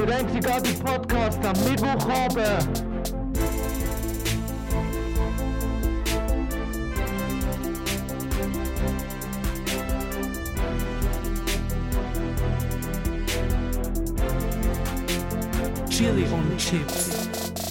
Der einzigartige Podcast am Mittwochabend. Chili und Chips.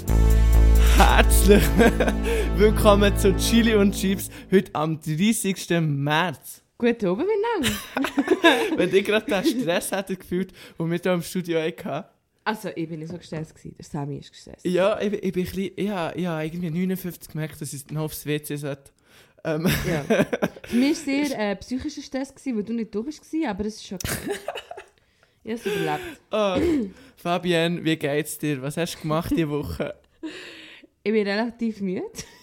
Herzlich willkommen zu Chili und Chips, heute am 30. März. Guten Abend miteinander. Wenn ich gerade den Stress hätte gefühlt, den wir hier im Studio hatten. Also, ich bin nicht so gestresst gewesen. Der Sammy ist gestresst. Ja, ich bin ein bisschen, ich habe irgendwie 59 gemerkt, dass ich noch aufs WC sollte. Ja. Für mich war es sehr psychischer Stress, weil du nicht da warst, aber es ist okay. Ich habe es überlebt. Oh, Fabienne, wie geht's dir? Was hast du gemacht diese Woche? Ich bin relativ müde.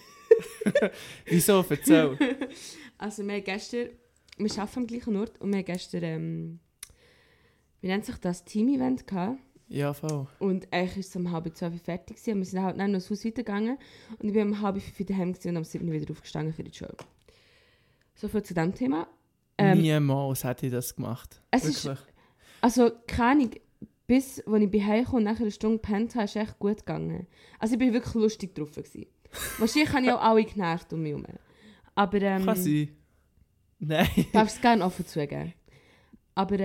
Wieso? Erzähl. Also, wir arbeiten am gleichen Ort und wir haben gestern, wie nennt sich das, Team-Event gehabt. Ja, voll. Und eigentlich war es um 11:30 fertig und wir sind halt dann noch ins Haus weitergegangen. Und ich bin um 6:30 daheim und um 7 wieder aufgestanden für die Show. So viel zu diesem Thema. Niemals hätte ich das gemacht. Wirklich. Also, keine Ahnung, bis als ich bei Hause kam und nachher eine Stunde gepennt habe, ist es echt gut gegangen. Also ich war wirklich lustig drauf. Wahrscheinlich habe ich auch alle genervt um mich herum. Aber Kann sein. Nein. Darf es gerne offen zugeben. Aber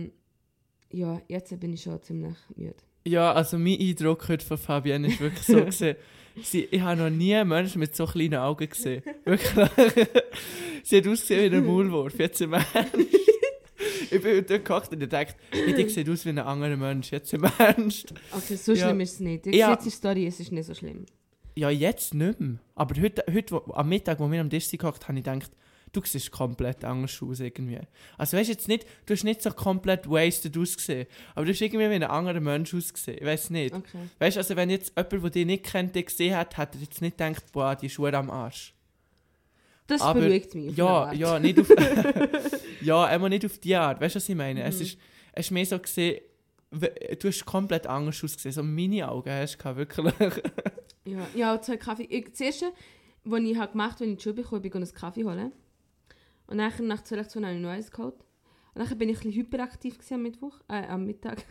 ja, jetzt bin ich schon ziemlich müde. Ja, also mein Eindruck heute von Fabienne ist wirklich so gesehen. Ich habe noch nie einen Menschen mit so kleinen Augen gesehen. Wirklich. Sie hat ausgesehen wie ein Maulwurf, jetzt im Ernst. Ich bin dort gehockt und ich dachte, die sieht aus wie ein anderer Mensch, jetzt im Ernst. Okay, so schlimm ist es nicht. Ich sehe die Story, es ist nicht so schlimm. Ja, jetzt nicht mehr. Aber heute am Mittag, wo wir am Tisch gehockt haben, habe ich gedacht, du siehst komplett anders aus irgendwie. Also weißt jetzt nicht, du hast nicht so komplett wasted ausgesehen, aber du hast irgendwie wie ein anderer Mensch ausgesehen. Ich weiß nicht. Okay. Weißt du, also wenn jetzt jemand, der dich nicht kennt, dich gesehen hat, hätte er jetzt nicht gedacht, boah, die Schuhe am Arsch. Das aber, beruhigt mich. Ja, nicht auf ja, immer nicht auf die Art. Weißt du, was ich meine? Es ist mehr so gesehen, du hast komplett anders ausgesehen. So meine Augen hast du wirklich. Ja, 2 Kaffee. Das erste, was ich gemacht habe, wenn ich die Schule bekomme, bin ich einen Kaffee holen. Und nach 2 Lektionen habe ich noch eins geholt. Und dann bin ich ein bisschen hyperaktiv am Mittag.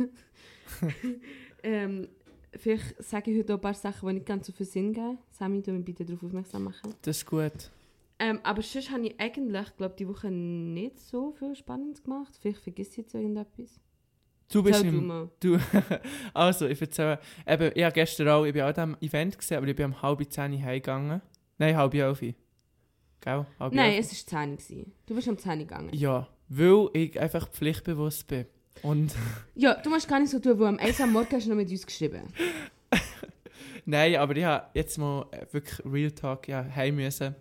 Vielleicht sage ich heute auch ein paar Sachen, die nicht ganz so viel Sinn geben. Sammy, du mich bitte darauf aufmerksam machen. Das ist gut. Aber sonst habe ich eigentlich, glaube die Woche nicht so viel Spannendes gemacht. Vielleicht vergisst ich jetzt irgendetwas. Du bist also, ich erzähle, eben, ich habe gestern auch, ich bin auch an diesem Event gesehen, aber ich bin um 9:30 heimgegangen. Nein, 9:30. Gell? Nein, es war 10 Uhr. Du bist um 10 Uhr gegangen. Ja, weil ich einfach pflichtbewusst bin. Und ja, du musst gar nicht so tun, weil am 1 Uhr am Morgen hast du noch mit uns geschrieben. Nein, aber ich habe jetzt mal wirklich Real Talk heim müssen.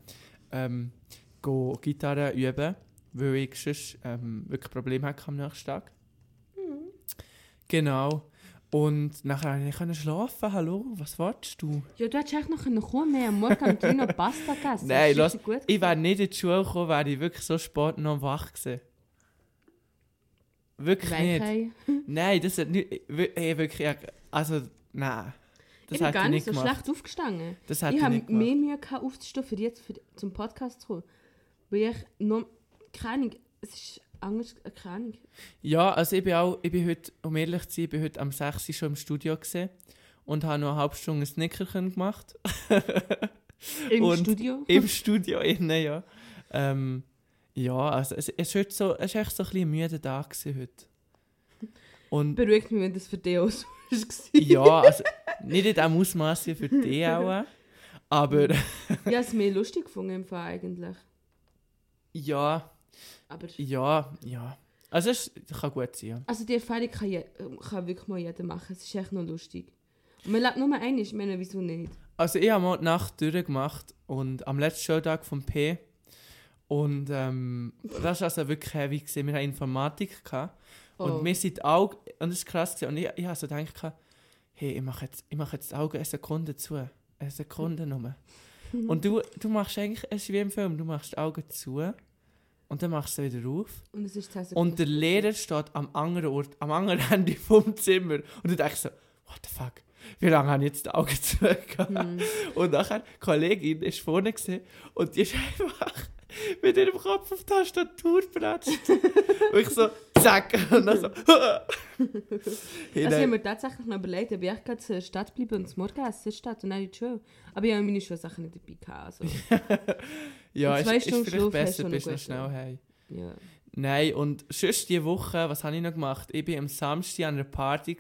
Gitarre üben, weil ich sonst wirklich Probleme hatte am nächsten Tag. Mhm. Genau. Und nachher konnte ich schlafen. Hallo, was willst du? Ja, du hättest echt noch kommen. Wir haben am Morgen am 3 noch Pasta gegessen. Nein, ich wäre nicht in die Schule gekommen, wäre ich wirklich so spät noch wach gewesen. Wirklich nicht. Nein, das hat nicht... wirklich... Also, nein. Ich bin gar nicht so schlecht aufgestanden. Ich habe mehr Mühe gehabt, aufzustehen, zum Podcast zu kommen. Weil ich noch... Keine Ahnung, es ist anders... Keine Ahnung. Ja, also ich bin heute, um ehrlich zu sein, ich bin heute am 6 Uhr schon im Studio gewesen und habe noch eine halbe Stunde ein Snickerchen gemacht. Studio? Im Studio innen, ja. Ja, also es ist echt so ein bisschen müde Tag gewesen heute. Und beruhigt mich, wenn das für dich auch so war. Ja, also nicht in diesem Ausmaß für dich auch, aber... Ja, es ist mehr lustig gefunden im Fall eigentlich. Ja. Aber... Ja. Also es kann gut sein. Also die Erfahrung kann wirklich mal jeder machen. Es ist echt noch lustig. Und man lebt nur einmal, ich meine, wieso nicht? Also ich habe mal die Nacht durchgemacht und am letzten Showtag vom P. Und das war also wirklich heavy gewesen. Wir hatten Informatik gehabt. Und wir sind auch, und das war krass, und ich habe so gedacht, hey, ich mache jetzt die Augen eine Sekunde zu. Eine Sekunde nur. Und du machst eigentlich, es ist wie im Film, du machst die Augen zu und dann machst du sie wieder auf. Und, es ist 10 Sekunden. Und der Lehrer steht am anderen Ort, am anderen Ende vom Zimmer. Und du denkst so, what the fuck? Wie lange habe ich jetzt die Augen zu? Und nachher, die Kollegin ist vorne gesehen und die ist einfach mit ihrem Kopf auf die Tastatur pratscht. Und ich so, zack, und dann so, Ich habe mir tatsächlich noch überlegt, ob ich echt gerade zur Stadt bleibe und zum Morgen essen in der Stadt und dann in die Schule. Aber ich habe meine Schulsachen nicht dabei gehabt. Also. ja, Und 2 ist Stunden vielleicht Schlaf besser, hast du bist noch noch gut, schnell heim. Ja. Nein, und sonst diese Woche, was habe ich noch gemacht? Ich war am Samstag an einer Party.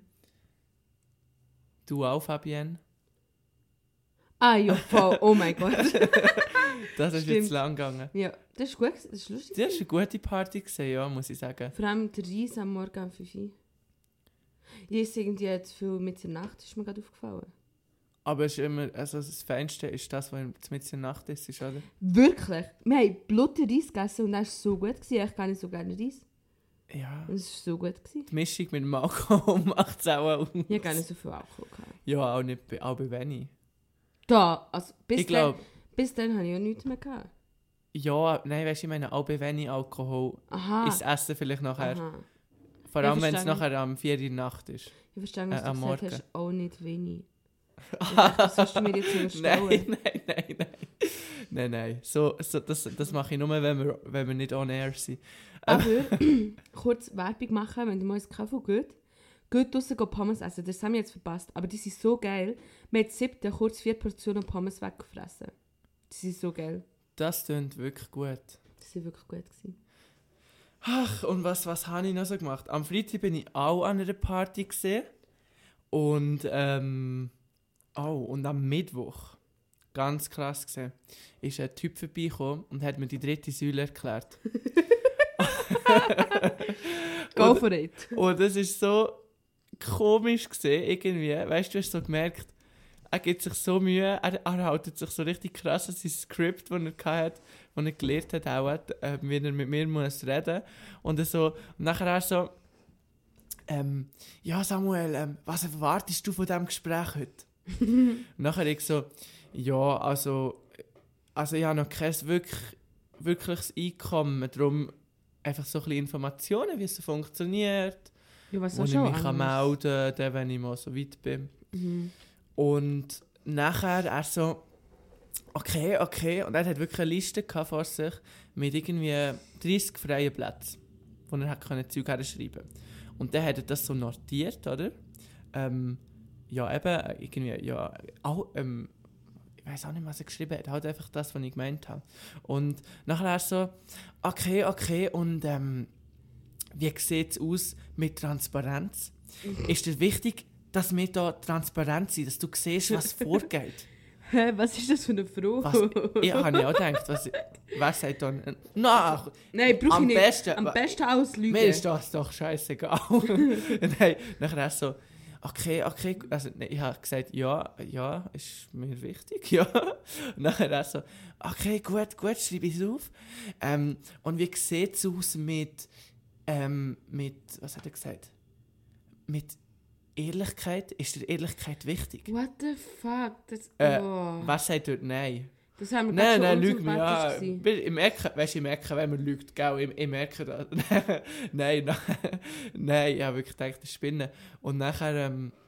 Du auch, Fabienne? Ah ja, voll. Oh mein Gott. Das ist Stimmt. jetzt lang gegangen. Ja, das ist gut, das ist lustig. Das war eine gute Party, ja, muss ich sagen. Vor allem der Reis am Morgen um 5 Uhr. Ich esse irgendwie jetzt viel mit der Nacht, ist mir gerade aufgefallen. Aber es ist immer, also das Feinste ist das, was mit der Nacht ist, oder? Wirklich? Wir haben Blutenreis gegessen und das war so gut. Ich esse gar nicht so gerne Reis. Ja. Das war so gut. Die Mischung mit dem Alkohol macht es auch aus. Ich habe gar nicht so viel Alkohol gehabt. Ja, auch bei wenig. Da, also Ich glaube, bis dann habe ich auch nichts mehr gehabt. ja, nein, weißt du, ich meine, auch bei wenig Alkohol Aha. ist das Essen vielleicht nachher. Aha. Vor Ja, allem, wenn es verstehe. nachher am 4 Uhr Nacht ist. Ich verstehe, was du am gesagt Morgen. hast. Auch nicht wenig. Was sollst du mir jetzt unterstellen? Nein. So, das mache ich nur, wenn wir nicht on air sind. Aber kurz Werbung machen, wenn du mal ins Kaffee geht. Geht draussen Pommes essen. Das haben wir jetzt verpasst. Aber die sind so geil. Wir haben 7. kurz 4 Portionen Pommes weggefressen. Die sind so geil. Das klingt wirklich gut. Die waren wirklich gut gewesen. Ach, und was habe ich noch so gemacht? Am Freitag bin ich auch an einer Party gesehen. Und, und am Mittwoch, ganz krass gesehen, ist ein Typ vorbeigekommen und hat mir die 3. Säule erklärt. Go for it. Und das ist so komisch gesehen, irgendwie. Weißt du, hast so gemerkt, er gibt sich so Mühe, er hält sich so richtig krass an sein Skript, das er hatte, das er gelernt hat, auch, wie er mit mir muss reden muss. Und nachher er so, ja Samuel, was erwartest du von diesem Gespräch heute? Und nachher ich so, ja, also ich habe noch kein wirkliches Einkommen, darum einfach so ein bisschen Informationen, wie es so funktioniert, Ja, was wo ich schon mich melden kann, wenn ich mal so weit bin. Mhm. Und nachher er so, okay, und er hat wirklich eine Liste gehabt vor sich mit irgendwie 30 freien Plätzen, wo er hat Zeug herschreiben konnte. Und dann hat er das so notiert, oder? Ja, eben, irgendwie, ja, auch, ich weiß auch nicht, was er geschrieben hat, halt einfach das, was ich gemeint habe. Und nachher er so, okay, und wie sieht es aus mit Transparenz? Ist dir wichtig, dass wir da transparent sind, dass du siehst, was vorgeht? Hä, was ist das für eine Frau? Ich habe auch gedacht, wer sagt dann, na, Nein, brauche ich nicht. besten, Am besten auslügen. mir ist das doch scheißegal. Nein, nachher so, okay, also ich habe gesagt, ja, ist mir wichtig, ja. Und nachher so, okay, gut, schreibe ich es auf. Und wie sieht es aus mit, was hat er gesagt? Mit Ehrlichkeit? Ist dir Ehrlichkeit wichtig? What the fuck? Das, Was sagt dort nein? das haben wir Nein, gerade schon lüg mich unsympathisch an. gewesen. Ich merke, wenn man lügt, gell? Ich merke das. Nein, ich habe wirklich gedacht, das ist Spinnen. Und nachher,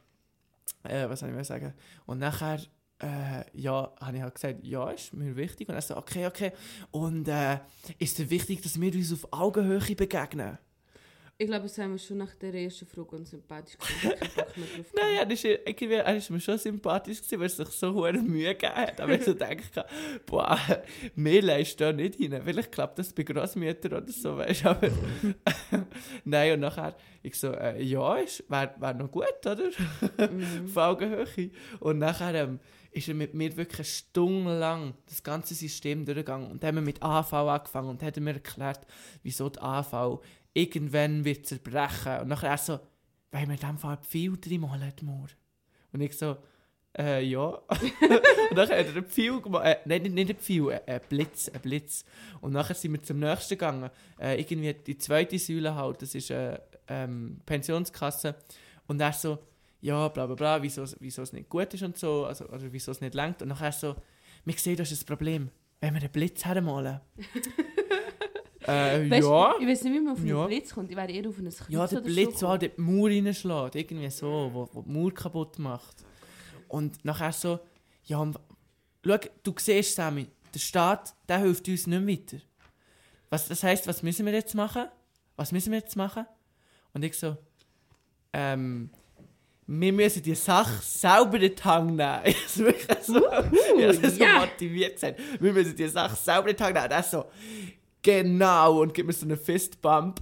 was soll ich mal sagen? Und nachher, ja, habe ich halt gesagt, ja, ist mir wichtig. Und er so, okay. Und ist dir wichtig, dass wir uns auf Augenhöhe begegnen? Ich glaube, das haben wir schon nach der ersten Frage unsympathisch gefunden. Ich habe keinen Bock mehr drauf Nein, er ist mir schon sympathisch gewesen, weil er sich so hohe Mühe gegeben hat. Aber ich so denke, boah, mehr leist da nicht hin. Vielleicht klappt das bei Grossmüttern oder so, weißt du. Aber nein, und nachher, ich so, ja, wäre noch gut, oder? Auf Augenhöhe. Und nachher ist er mit mir wirklich eine Stunde lang das ganze System durchgegangen. Und dann haben wir mit AV angefangen und hat mir erklärt, wieso die AV irgendwann wird zerbrechen. Und nachher so, weil wir in diesem Fall Pfeil reinmalen, Mauer. Und ich so, ja. Und dann hat er einen Pfeil gemacht. Nein, nicht einen Pfeil, einen Blitz. Und nachher sind wir zum nächsten gegangen. Irgendwie die 2. Säule halt, das ist eine Pensionskasse. Und er so, ja, bla bla bla, wieso es nicht gut ist und so, also, oder wieso es nicht reicht. Und nachher so, wir sehen, das ist das Problem, wenn wir einen Blitz hermalen. Weißt, ja. Ich weiß nicht, wie man auf einen Ja. Blitz kommt. Ich wäre eher auf ein Kreuz Ja, der oder Blitz, so der die Mauer reinschlägt, irgendwie so, wo die Mauer kaputt macht. Und nachher so, ja, schau, du siehst, Sammy, der Staat, der hilft uns nicht mehr weiter. Das heisst, was müssen wir jetzt machen? Und ich so, wir müssen die Sache selber in die Hand nehmen. Ich habe wirklich so, so motiviert gesagt. Wir müssen die Sache selber in die Hand nehmen. Und er so, genau, und gibt mir so einen Fistbump.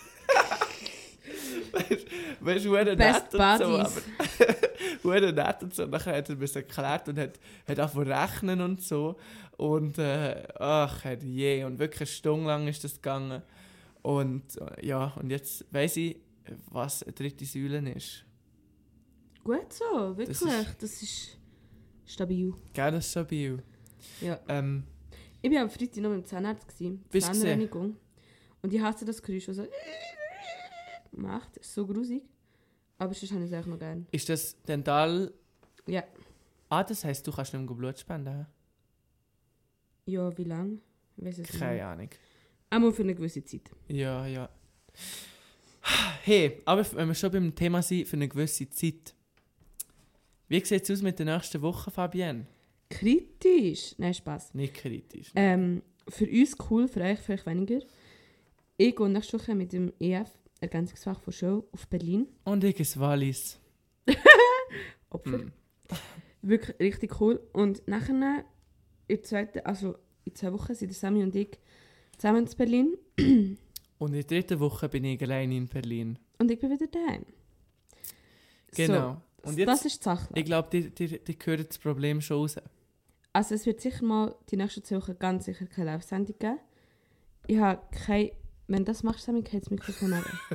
Weißt du, nett Best und so, Buddies. aber nett und so. Und nachher hat er mir das erklärt und hat angefangen rechnen und so. Und je, und wirklich eine Stunde lang ist das gegangen. Und und jetzt weiss ich, was eine dritte Säule ist. Gut so, wirklich. Das ist stabil. Gell, das ist stabil. Ja. Ich Ich war am Freitag noch mit dem Zahnarzt. Zahnreinigung. Und ich hasse das Geräusch, das so macht. Das ist so grusig. Aber sonst habe ich es eigentlich noch gerne. Ist das dental... Ja. Das heisst, du kannst nicht mehr Blut spenden? Ja, wie lange? Ich weiss es Keine Ahnung. Einmal für eine gewisse Zeit. Ja. Hey, aber wenn wir schon beim Thema sind, für eine gewisse Zeit. Wie sieht es aus mit der nächsten Woche, Fabienne? Kritisch? Nein, Spass. Nicht kritisch. Für uns cool, für euch vielleicht weniger. Ich gehe nächste Woche mit dem EF, Ergänzungsfach von Show, auf Berlin. Und ich ins Wallis. Opfer. Wirklich richtig cool. Und nachher, in 2 Wochen, sind Sammy und ich zusammen in Berlin. Und in der 3. Woche bin ich allein in Berlin. Und ich bin wieder daheim. Genau. So, Und jetzt, das ist die Sache. ich glaube, die hören das Problem schon raus. Also es wird sicher mal die nächsten 2 Wochen ganz sicher keine Live-Sendung geben. Ich habe keine... Wenn du das machst, Sammy, geht das Mikrofon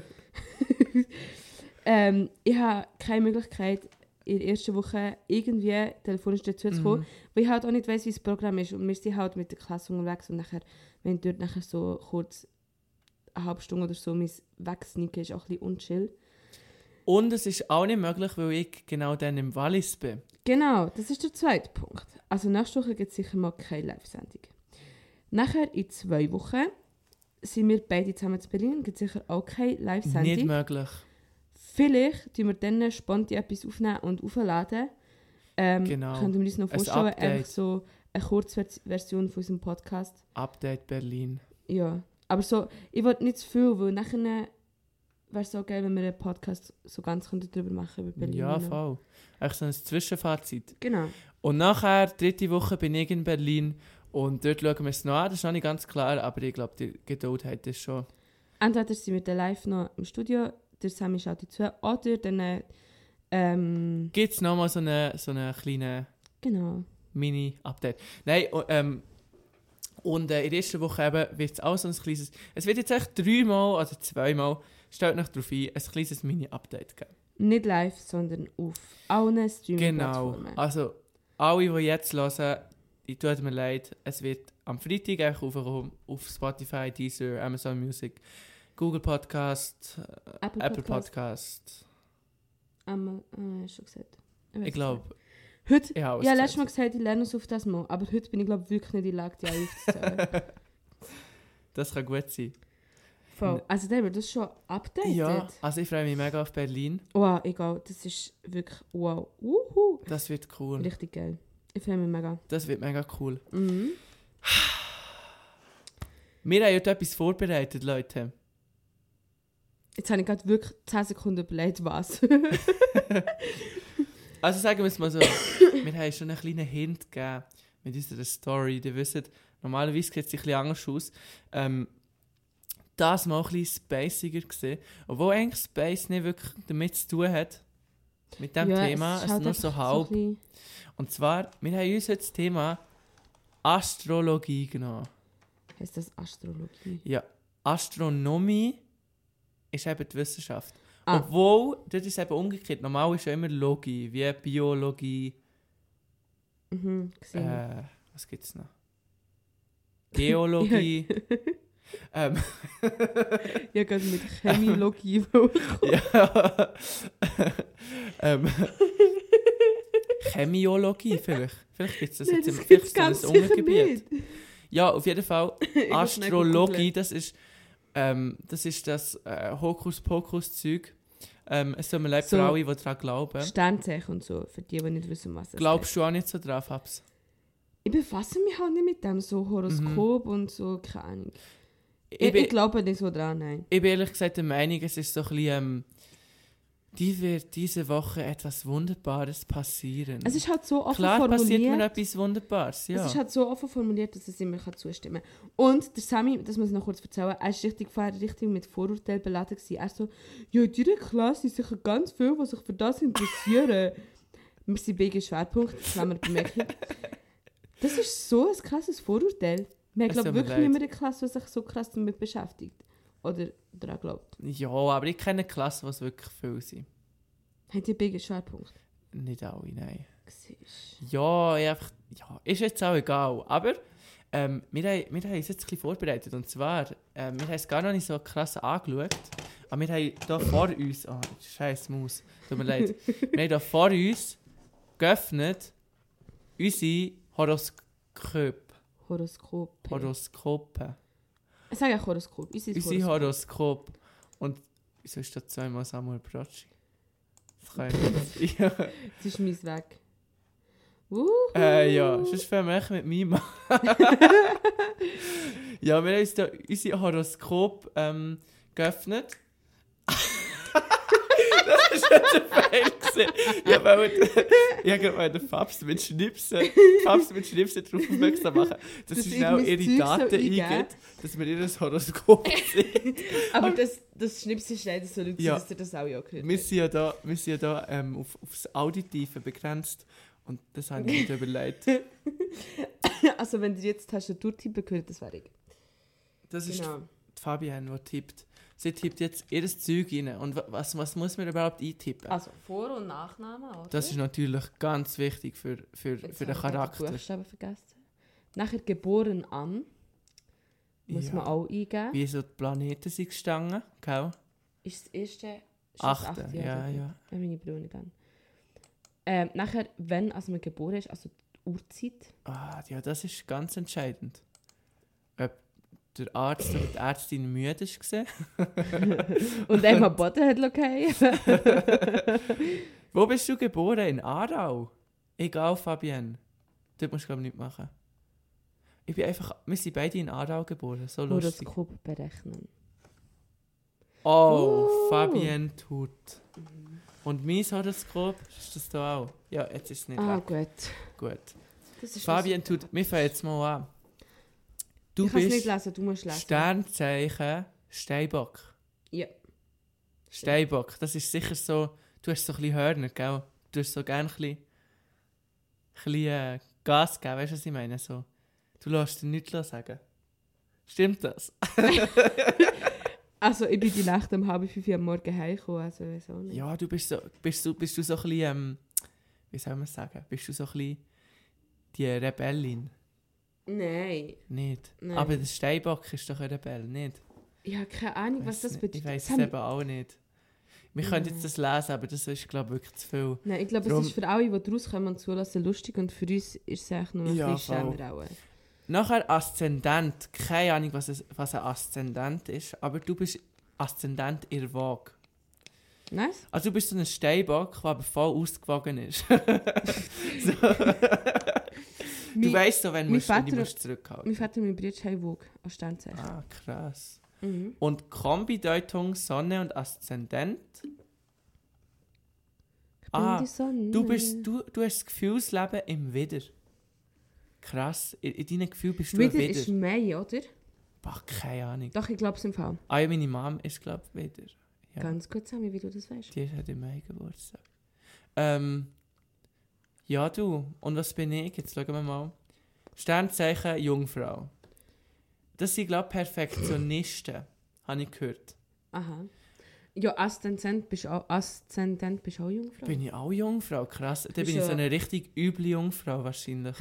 an. Ich habe keine Möglichkeit, in der ersten Woche irgendwie telefonisch dazu zu kommen, weil ich halt auch nicht weiss, wie das Programm ist. Und wir sind halt mit der Klasse unterwegs und nachher, wenn dort nachher so kurz eine halbe Stunde oder so mein Wegsneaken ist auch ein bisschen unchill. Und es ist auch nicht möglich, weil ich genau dann im Wallis bin. Genau, das ist der zweite Punkt. Also nächste Woche gibt es sicher mal keine Live-Sendung. Nachher in 2 Wochen sind wir beide zusammen in Berlin, gibt es sicher auch keine Live-Sendung. Nicht möglich. Vielleicht tun wir dann spontan etwas aufnehmen und aufladen. Genau. Können wir uns noch Ein vorstellen, Update. einfach so eine Kurzversion von unserem Podcast. Update Berlin. Ja, aber so, ich will nicht zu viel, weil nachher wäre es so geil, wenn wir einen Podcast so ganz darüber machen über Berlin. Ja, voll. Echt so ein Zwischenfazit. Genau. Und nachher, 3. Woche, bin ich in Berlin. Und dort schauen wir es noch an. Das ist noch nicht ganz klar, aber ich glaube, die Geduld hat das schon. Entweder sind wir dann live noch im Studio, der Sammy schaut die zu, oder dann... Gibt es nochmal so eine kleine Genau. Mini-Update? Nein, und in der ersten Woche eben wird es auch so ein kleines... Es wird jetzt echt 3-mal oder 2-mal, stellt euch darauf ein, ein kleines Mini-Update geben. Nicht live, sondern auf allen Genau. Streaming-Plattformen. Also, alle, die jetzt hören, ich tut mir leid, es wird am Freitag einfach aufkommen, auf Spotify, Deezer, Amazon Music, Google Podcast, Apple Podcast. Hast du gesagt? Ich glaube, Heute, ich habe ja, es letztes Mal gesagt. gesagt, ich lerne es auf das Mal. Aber heute bin ich glaube wirklich nicht in der Lage, die alle aufzuzählen. Das kann gut sein. Voll. Also der wird das schon updated. Ja, also ich freue mich mega auf Berlin. Wow, egal. Das ist wirklich wow. Wuhu. Das wird cool. Richtig geil. Ich freue mich mega. Das wird mega cool. Mhm. Wir haben heute etwas vorbereitet, Leute. Jetzt habe ich gerade wirklich 10 Sekunden überlegt, was. Also sagen wir es mal so, wir haben schon einen kleinen Hint gegeben mit unserer Story. Ihr wisst, normalerweise sieht es ein bisschen anders aus. Das mal ein bisschen spaciger gesehen. Obwohl eigentlich Space nicht wirklich damit zu tun hat. Mit diesem Thema. Es ist nur so halb. Und zwar, wir haben uns heute das Thema Astrologie genommen. Heißt das Astrologie? Ja, Astronomie ist eben die Wissenschaft. Ah. Obwohl, das ist eben umgekehrt. Normal ist ja immer Logie, wie Biologie. Mhm, gesehen. Was gibt es noch? Geologie. Ich habe gerade mit Chemiologie Ja. Chemiologie vielleicht. Vielleicht gibt es das jetzt das vielleicht gibt's so ein ganz sicher Untergebiet. nicht. Ja, auf jeden Fall. muss Astrologie, schnell das ist das Hokuspokus-Zeug. Es tut mir leid für So. alle, die daran glauben. Sternzeichen und so, für die nicht wissen, was das Glaubst du auch nicht so drauf, Habs? Ich befasse mich halt nicht mit dem, so Horoskop und so, keine Ahnung. Ich glaube nicht so dran, nein. Ich bin ehrlich gesagt der Meinung, es ist so ein bisschen, die wird diese Woche etwas Wunderbares passieren. Es ist halt so offen Klar formuliert. passiert mir etwas Wunderbares, ja. Es ist halt so offen formuliert, dass es immer zustimmen kann. Und der Sammy, das muss ich noch kurz erzählen, er ist richtig mit Vorurteilen beladen gewesen. Er so, ja, in deiner Klasse sind sicher ganz viele, die sich für das interessieren. Wir sind wegen Schwerpunkt, Klammerbemerkung. Das ist so ein krasses Vorurteil. Wir Es glauben tut mir wirklich leid. nicht mehr eine Klasse, die sich so krass damit beschäftigt. Oder daran glaubt. Ja, aber ich kenne Klassen, die wirklich viel sind. Habt ihr wegen Schwerpunkt? Nicht alle, nein. Siehst Ja, ist jetzt auch egal. Aber wir haben uns jetzt ein bisschen vorbereitet. Und zwar, wir haben es gar noch nicht so krass angeschaut. Aber wir haben hier vor uns... Oh, scheiß Maus. Tut mir leid. Wir haben hier vor uns geöffnet unsere Horoskope. Horoskope. Ich sage auch Horoskop. Unsere Horoskop. Und wieso ist das zweimal Samuel Bracci? Das kann ich nicht. Ja. Das ist mein Weg. Ja, sonst fangen wir echt mit meinem an. Ja, wir haben uns da unser Horoskop geöffnet. Das war schon ein Fail gewesen. Ich wollte gerade den Fabs mit Schnipsen darauf aufmerksam machen, dass sie schnell ihre Daten eingeben, dass wir ihr Horoskop sehen. Aber das Schnipsen ist leider so laut, Ja. dass ihr das auch gehört Wir sind ja da aufs Auditive begrenzt und das habe ich nicht überlegt. Also wenn ihr jetzt Tastaturtippen hört, das wäre ich. Das ist Genau. die Fabienne, die tippt. Sie tippt jetzt ihr Zeug rein. Und was muss man überhaupt eintippen? Also Vor- und Nachname, oder? Das ist natürlich ganz wichtig für den Charakter. Buchstaben vergessen. Nachher geboren an. Muss Ja. man auch eingeben. Wie so die Planeten sind gestanden, gell? Ist das erste... Ist das Achte, achte? ja. Ich habe meine Brille nicht an. Nachher, wenn man geboren ist, also die Uhrzeit. Ah, ja, das ist ganz entscheidend. Ob der Arzt oder die Ärztin müde war. Und einmal Boden hat fallen. Wo bist du geboren? In Aarau? Egal, Fabienne. Das musst du, glaube ich, nicht machen. Wir sind beide in Aarau geboren, so lustig. Horoskop berechnen. Oh, Fabienne tut. Und mein Horoskop, ist das da auch? Ja, jetzt ist es nicht Ah, weg. gut. Gut. Das ist Fabienne tut, wir fangen jetzt mal an. Du ich kann es nicht bist lesen, du musst lesen. Sternzeichen Steinbock. Ja. Steinbock, das ist sicher so, du hast so ein bisschen Hörner, gell? Du hast so gerne ein bisschen Gas geben, weißt du, was ich meine? So, du lässt dir nichts sagen. Stimmt das? Also ich bin die Nacht um 4:30 Uhr am Morgen heimgekommen, also weiß auch nicht. Ja, bist du so ein bisschen, wie soll man sagen, bist du so ein bisschen die Rebellin? Nein. Nicht? Nein. Aber der Steinbock ist doch ein Rebell, nicht? Ich habe keine Ahnung, was das bedeutet. Ich weiss es Sam- eben auch nicht. Wir können jetzt das lesen, aber das ist, glaube ich, wirklich zu viel. Nein, ich glaube, Darum- es ist für alle, die rauskommen und zulassen, lustig und für uns ist es eigentlich nur ein Ja, bisschen voll. Schämmerauer. Nachher Aszendent. Keine Ahnung, was ein Aszendent ist, aber du bist Aszendent in der Waage. Nice? Also du bist so ein Steinbock, der aber voll ausgewogen ist. So. Du weißt so, wenn du musst zurückhalten. Mein Vater und mein Bruder haben Waage als Sternzeichen. Ah, krass. Mhm. Und Kombideutung Sonne und Aszendent. Ich bin die Sonne. Du hast das Gefühlsleben im Widder. Krass. In deinen Gefühlen bist du ein Wieder Widder. ist Mai, oder? Boah, keine Ahnung. Doch, ich glaube es im Fall. Ah ja, meine Mom ist, glaube ich, Widder. Ja. Ganz gut zusammen, wie du das weißt. Die hat im Mai Geburtstag. Ja, du. Und was bin ich? Jetzt schauen wir mal. Sternzeichen Jungfrau. Das sind, glaube ich, Perfektionisten. Habe ich gehört. Aha. Ja, Aszendent bist auch Jungfrau. Bin ich auch Jungfrau? Krass. Dann Bist bin ich so ja- eine richtig üble Jungfrau wahrscheinlich.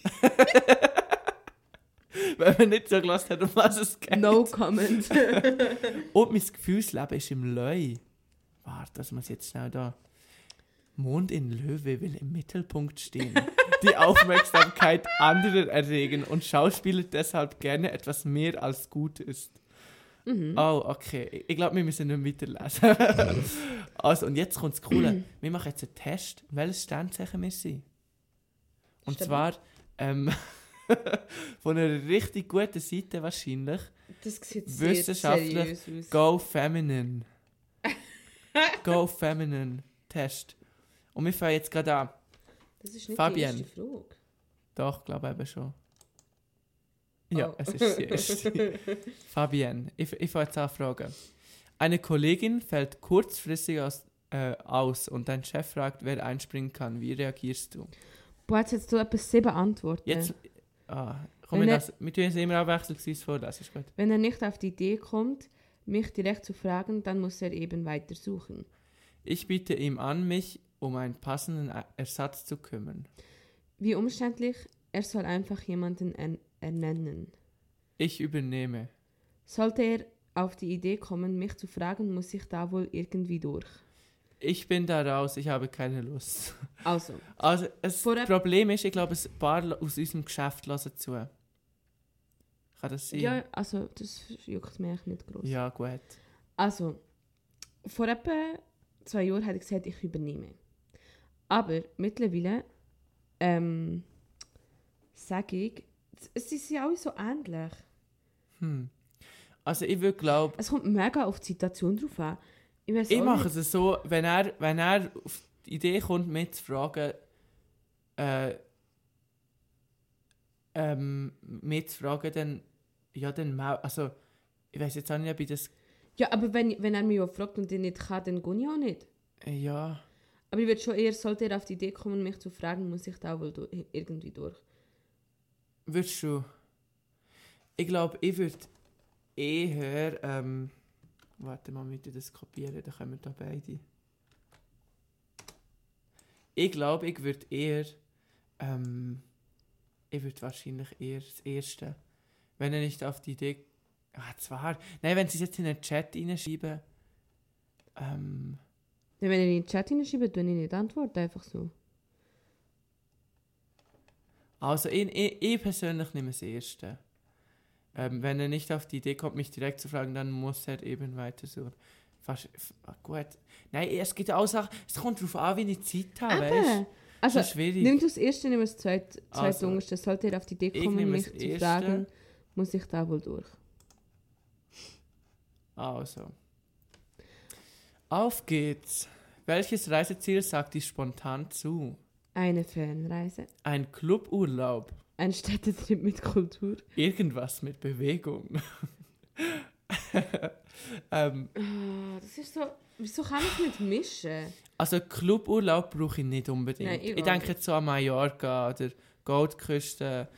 Wenn man nicht so gelassen hat, um was es geht. No comment. Und mein Gefühlsleben ist im Löwe. Warte, das muss jetzt schnell da. Mond in Löwe will im Mittelpunkt stehen. Die Aufmerksamkeit anderer erregen und schauspielert deshalb gerne etwas mehr als gut ist. Oh, okay. Ich glaube, wir müssen nicht weiterlesen. Also, und jetzt kommt das Coole. Wir machen jetzt einen Test, welches Sternzeichen wir sind. Und Stabil. zwar von einer richtig guten Seite wahrscheinlich. Das sieht sehr Wissenschaftlich seriös aus. Go Feminine. Go Feminine Test. Und wir fangen jetzt gerade an. Das ist nicht Fabienne. die erste Frage. Doch, glaube eben schon. Ja, Oh. es ist die erste. Fabienne, ich fange jetzt an fragen. Eine Kollegin fällt kurzfristig aus und dein Chef fragt, wer einspringen kann. Wie reagierst du? Boah, jetzt hast du etwa 7 Antworten. Jetzt, komm, wir tun es immer abwechslungsweise vorlesen. Ist gut. Wenn er nicht auf die Idee kommt, mich direkt zu fragen, dann muss er eben weiter suchen. Ich biete ihm an, mich um einen passenden Ersatz zu kümmern. Wie umständlich, er soll einfach jemanden ernennen. Ich übernehme. Sollte er auf die Idee kommen, mich zu fragen, muss ich da wohl irgendwie durch. Ich bin da raus, ich habe keine Lust. Also, Also, das Problem ist, ich glaube, ein paar aus unserem Geschäft hören zu. Kann das sein? ja, also das juckt mich eigentlich nicht groß. Ja, gut. Also, vor etwa 2 Jahren habe ich gesagt, ich übernehme. Aber mittlerweile sage ich, es ist ja auch so ähnlich. Also ich würde glauben, Es kommt mega auf die Situation drauf an. ich mache es so, wenn er auf die Idee kommt, mich zu fragen, dann, ja, dann also ich weiß jetzt auch nicht, ob ich das, Ja, aber wenn er mich auch fragt und ich nicht kann, dann gehe ich auch nicht. ja, Aber ich würde schon eher, sollte er auf die Idee kommen, mich zu fragen, muss ich da wohl irgendwie durch. würdest du, ich glaube, ich würde eher, warte mal, wir das kopieren, dann können wir da beide. Ich glaube, ich würde eher, ich würde wahrscheinlich eher das Erste, wenn er nicht auf die Idee, nein, wenn sie es jetzt in den Chat reinschreiben, Denn wenn er in den Chat hineinschreibt, tue ich nicht antworten, einfach so. also ich persönlich nehme das Erste. Wenn er nicht auf die Idee kommt, mich direkt zu fragen, dann muss er eben weitersuchen. Gut. Nein, es gibt auch Sachen, es kommt darauf an, wie ich Zeit habe, weißt du? Also, Das ist schwierig. nimm du das Erste, nimm das Zweite Also, Unterste. Sollte er auf die Idee ich kommen, nehme mich das zu Erste. fragen, muss ich da wohl durch. Also. Auf geht's. Welches Reiseziel sagt dich spontan zu? Eine Fernreise, Ein Cluburlaub. ein Städtetrip mit Kultur. Irgendwas mit Bewegung. Das ist so, wieso kann ich nicht mischen? Also Cluburlaub brauche ich nicht unbedingt. Nein, ich ich auch denke nicht. jetzt so an Mallorca oder Goldküste.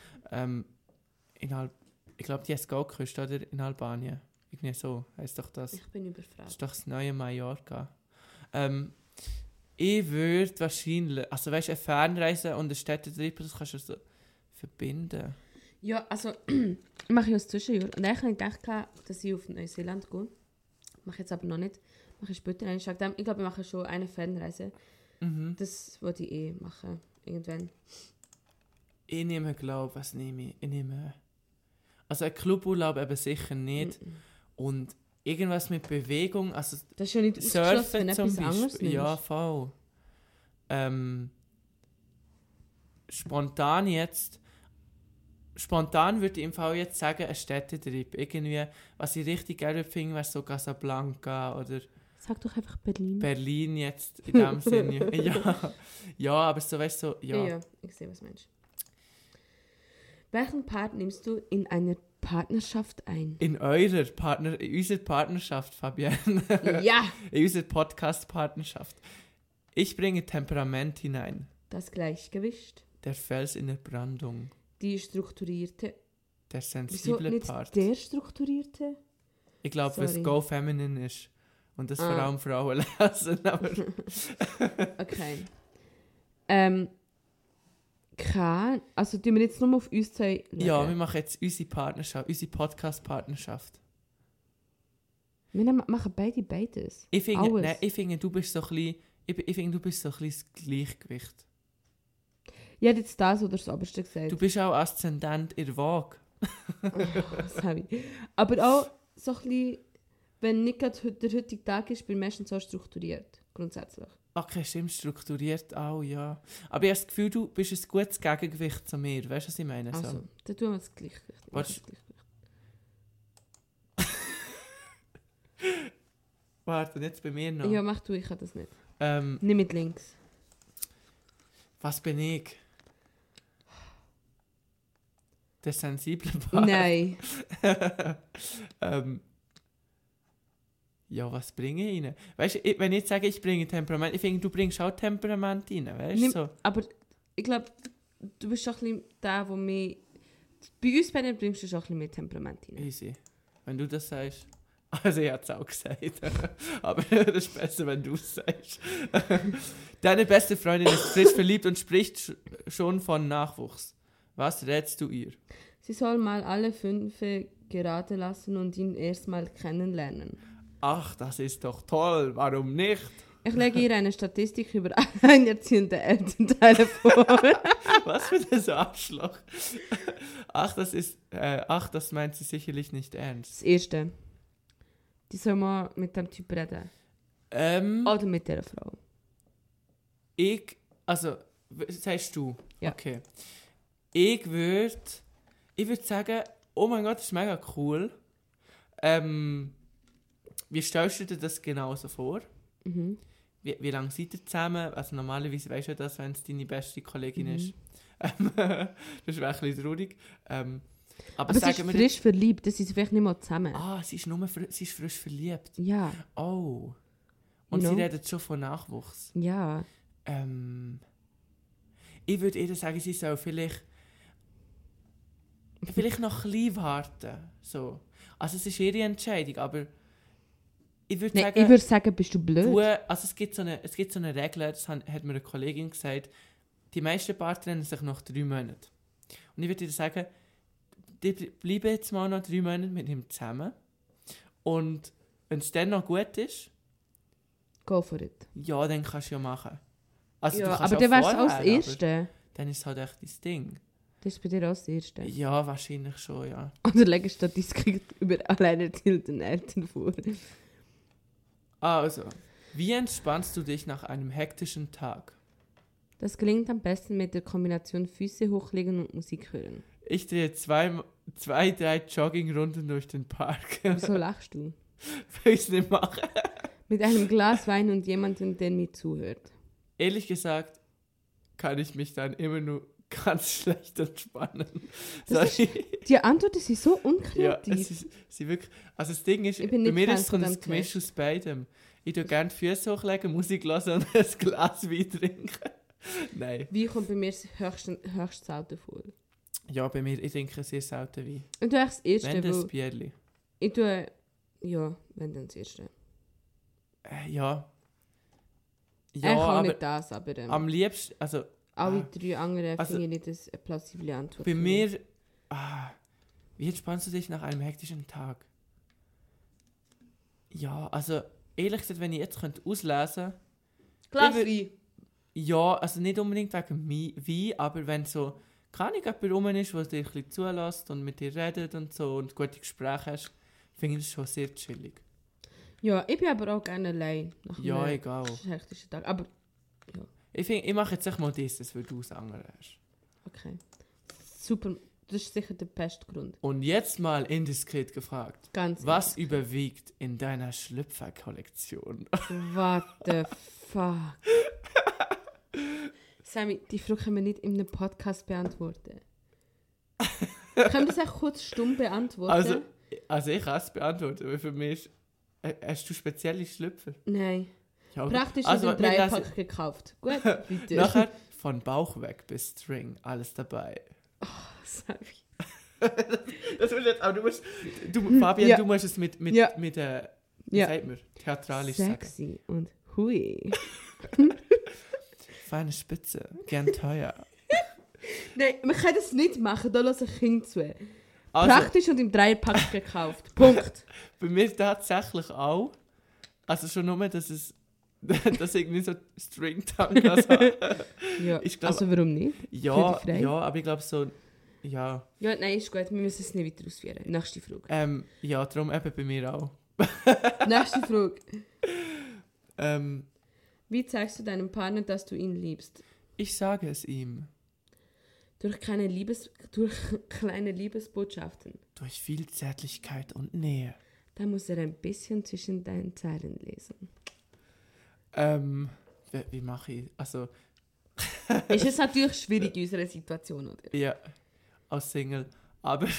Ich glaube, die heißt Goldküste, oder? In Albanien. Irgendwie so heisst doch das. Ich bin Das überfragt. ist doch das neue Mallorca. Ich würde wahrscheinlich, also weißt du, eine Fernreise und eine Städtetrip, das kannst du so verbinden. Ja, also, ich mache ich als Zwischenjahr. Und eigentlich habe ich gedacht, dass ich auf Neuseeland gehe. Mache ich jetzt aber noch nicht. Mache ich später. Ich glaube, ich mache schon eine Fernreise. Das wollte ich eh machen. Irgendwann. Ich nehme, was nehme ich? Ich nehme, also ein Cluburlaub eben sicher nicht. Und irgendwas mit Bewegung, also Das ist schon nicht ausgeschlossen, wenn Surfen zum etwas anderes Beispiel. nimmst. Ja, voll. Spontan würde ich im Fall jetzt sagen, ein Städtetrip. Irgendwie, was ich richtig gerne finde, wäre so Casablanca oder Sag doch einfach Berlin. Berlin jetzt in dem Sinne. Ja, aber so, weißt du, so, Ja, ich sehe, was du meinst. Welchen Part nimmst du in einer Partnerschaft ein? In unserer Partnerschaft, Fabienne. Ja! In unserer Podcast-Partnerschaft. Ich bringe Temperament hinein. Das Gleichgewicht. Der Fels in der Brandung. Die strukturierte. Der Wieso sensible nicht Part. der strukturierte? Ich glaube, was Sorry. Go Feminine ist. Und das vor allem Frauen lesen. Aber Okay. Also tun wir jetzt nur auf uns zwei schauen? ja, wir machen jetzt unsere Partnerschaft, unsere Podcast-Partnerschaft. Wir machen beide beides. Ich finde, Alles. nein, ich finde, du bist so ein bisschen, ich finde, du bist so ein bisschen das Gleichgewicht. Ich hätte jetzt das oder das Oberste gesagt. Du bist auch Aszendent in der Waage. Das habe ich. Aber auch so ein bisschen, wenn nicht gerade der heutige Tag ist, bin ich meistens so strukturiert. Grundsätzlich. Okay, stimmt, strukturiert auch, ja. Aber ich habe das Gefühl, du bist ein gutes Gegengewicht zu mir. Weißt du, was ich meine? So. Also, dann tun wir das Gleichgewicht. Ich mache Willst- das Gleichgewicht. Warte, jetzt bei mir noch. Ja, mach du, ich kann das nicht. Ähm, Nicht mit links. was bin ich? Der sensible Part. Nein. Ja, was bringe ich ihnen? Weißt du, wenn ich jetzt sage, ich bringe Temperament, ich finde, du bringst auch Temperament rein, weißt du? So. Aber ich glaube, du bist schon ein bisschen der, wo mir... Bei uns beiden bringst du schon ein bisschen mehr Temperament rein. Easy. Wenn du das sagst. Also, ich habe es auch gesagt. Aber das ist besser, wenn du es sagst. Deine beste Freundin ist frisch verliebt und spricht schon von Nachwuchs. Was rätst du ihr? Sie soll mal alle 5 gerade lassen und ihn erstmal kennenlernen. Ach, das ist doch toll. Warum nicht? Ich lege ihr eine Statistik über alleinerziehende Elternteile vor. Was für ein Arschloch. Ach, das meint sie sicherlich nicht ernst. Das Erste. Die soll mal mit dem Typ reden. Oder mit der Frau. Sagst du? Ja. Okay. Ich würde sagen, oh mein Gott, das ist mega cool. Wie stellst du dir das genauso vor? Mhm. Wie lange seid ihr zusammen? Also normalerweise weißt du ja das, wenn es deine beste Kollegin ist. Das ist ein bisschen traurig. Aber sie ist sagen wir frisch verliebt, das ist vielleicht nicht mal zusammen. sie ist frisch verliebt. Ja, Oh. Und You know? sie redet schon von Nachwuchs. ja. Ich würde ihr sagen, sie soll vielleicht noch ein bisschen warten. So. Also es ist ihre Entscheidung, aber ich würde Nein, sagen, ich würde sagen, bist du blöd? also es gibt so eine Regel, das hat mir eine Kollegin gesagt, die meisten Paare trennen sich nach 3 Monaten. Und ich würde ihr sagen, die bleiben jetzt mal noch 3 Monate mit ihm zusammen. Und wenn es dann noch gut ist, Go for it. ja, dann kannst du ja machen. Also, du Ja, kannst aber auch dann wärst du auch das vorher, aber Erste. Dann ist es halt echt dein Ding. Das ist bei dir auch das Erste. Ja, wahrscheinlich schon, ja. Oder legst du Statistik über alleinerziehende Eltern vor? Also, wie entspannst du dich nach einem hektischen Tag? Das gelingt am besten mit der Kombination Füße hochlegen und Musik hören. Ich drehe 3 Joggingrunden durch den Park. Wieso lachst du? Will ich es nicht machen. Mit einem Glas Wein und jemandem, der mir zuhört. Ehrlich gesagt, kann ich mich dann immer nur ganz schlecht entspannen. Das Sorry. Die Antwort ist so Ja, unkreativ. es ist, sie wirklich, also das Ding ist, Ich bei bin nicht mir Fan ist es so von ein dem Gemisch Test. aus beidem. Ich tue gerne die Füße hochlegen, Musik hören und ein Glas Wein trinken. Nein. Wie kommt bei mir das höchste selten vor? Ja, bei mir, ich trinke sehr selten Wein. Und du das Erste, Wenn das weil Bierli. ich tue... Ja, wenn dann das Erste. Ja. Ich Ja, kann aber nicht das, aber... am liebsten, also alle 3 anderen also- finde ich nicht das eine plausible Antwort. bei mir, wie entspannst du dich nach einem hektischen Tag? Ja, also ehrlich gesagt, wenn ich jetzt auslesen könnte, Glas Ich Wein. ja, also nicht unbedingt wegen Wein, aber wenn so keine Ahnung, jemand rum ist, der dich ein bisschen zulässt und mit dir redet und so und gute Gespräche hast, finde ich das schon sehr chillig. Ja, ich bin aber auch gerne allein. Nach Ja, einem egal. hektischen Tag. Aber, Ich mache jetzt echt mal dieses, weil du es andere hast. okay. Super. Das ist sicher der beste Grund. Und jetzt mal indiskret gefragt. Ganz Was überwiegt in deiner Schlüpfer-Kollektion? ehrlich. What the fuck? Sammy, die Frage können wir nicht in einem Podcast beantworten. Können wir das auch kurz stumm beantworten? Also ich kann es beantworten, weil für mich ist... Hast du spezielle Schlüpfer? Nein. Ja, okay. Praktisch Also, in den wir lesen- 3-Pack gekauft. Gut, weiter. Nachher von Bauch weg bis String, alles dabei. Sammy. Das musst jetzt, aber Fabian, Ja. du musst es mit wie Ja. sagt man, theatralisch sagen. Sexy und hui. Feine Spitze, gern teuer. Nein, man kann das nicht machen, da lasse ich Kind zu. Also, Praktisch und im 3-Pack gekauft. Punkt. bei mir tatsächlich auch. Also schon nur, dass dass ich nicht so String-Tangas habe. Ja, Ich glaub- also warum nicht? Ja, Für die Frau? ja, aber ich glaube so, ja. Ja, nein, ist gut, wir müssen es nicht weiter ausführen. Nächste Frage. Ja, darum eben bei mir auch. Nächste Frage. Wie zeigst du deinem Partner, dass du ihn liebst? Ich sage es ihm. Durch kleine Liebesbotschaften. Durch viel Zärtlichkeit und Nähe. Da muss er ein bisschen zwischen deinen Zeilen lesen. Wie mache ich? Also, Ist es natürlich schwierig in unserer Situation, oder? ja, als Single. Aber.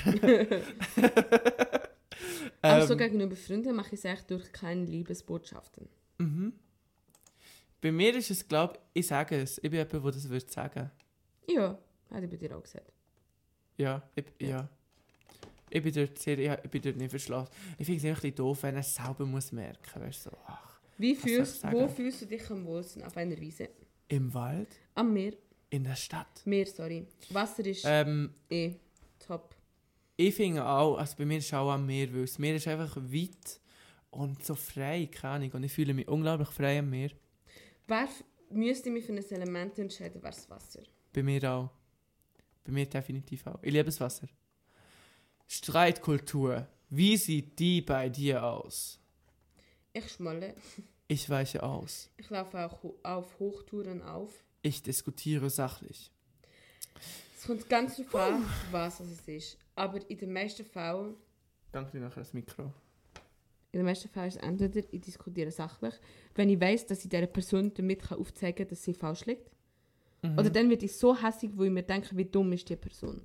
Auch so gegenüber Freunden mache ich es echt durch kleine Liebesbotschaften. Mhm. Bei mir ist es, glaube ich sage es. Ich bin jemand, der das würde sagen. Ja, hätte ich bei dir auch gesagt. Ja. Ich bin dort nicht verschlossen. Ich finde es ein bisschen doof, wenn er es selber muss merken muss. So, Wo fühlst du dich am wohlsten auf einer Wiese? im Wald, Am Meer. in der Stadt. Meer, sorry. Wasser ist top. Ich finde auch, also bei mir ist es auch am Meer, weil das Meer ist einfach weit und so frei, keine Ahnung. Und ich fühle mich unglaublich frei am Meer. Müsste ich mich für ein Element entscheiden, wäre das Wasser. Bei mir auch. Bei mir definitiv auch. Ich liebe das Wasser. Streitkultur. Wie sieht die bei dir aus? Ich schmolle. Ich weiche aus. Ich laufe auch auf Hochtouren auf. Ich diskutiere sachlich. Es kommt ganz darauf an, was es ist. Aber in den meisten Fällen... Danke dir nachher das Mikro. In den meisten Fällen ist es entweder, ich diskutiere sachlich, wenn ich weiss, dass ich dieser Person damit aufzeigen kann, dass sie falsch liegt. Oder dann werde ich so hässig, wo ich mir denke, wie dumm ist die Person.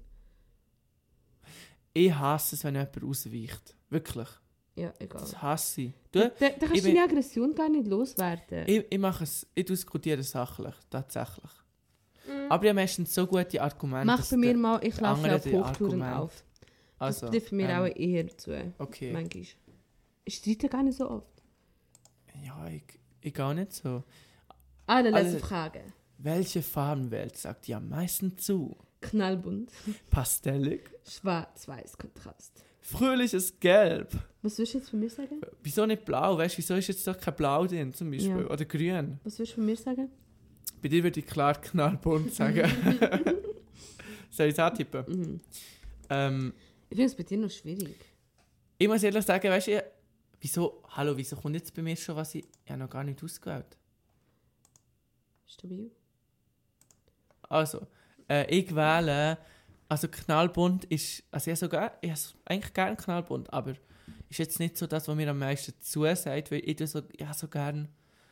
Ich hasse es, wenn jemand ausweicht. Wirklich. Ja, egal. Das hasse ich. Da kannst du deine Aggression gar nicht loswerden. Ich mache es, ich diskutiere sachlich, tatsächlich. Aber ich habe meistens so gute Argumente. Mach bei mir mal, ich laufe andere auf die Hochtouren Argumente. auf. Also, Das trifft mir auch eher zu. okay. Manchmal. Ich streite gar nicht so oft. Ja, ich gar nicht so. Eine letzte Also- Frage. Welche Farbenwelt sagt dir am meisten zu? Knallbunt. Pastellig? Schwarz-Weiß-Kontrast. Fröhliches Gelb? Was willst du jetzt von mir sagen? Wieso nicht blau? Weißt du, wieso ist jetzt doch kein Blau drin zum Beispiel? Ja. Oder grün? Was willst du von mir sagen? Bei dir würde ich klar knallbunt sagen. Soll ich es antippen? Ich finde es bei dir noch schwierig. Ich muss ehrlich sagen, weißt du, wieso kommt jetzt bei mir schon was ich habe noch gar nicht ausgewählt? Stabil. Also, ich wähle, also knallbunt ist, also ich habe eigentlich gerne knallbunt, aber ist jetzt nicht so das, was mir am meisten zusagt, weil ich so gerne,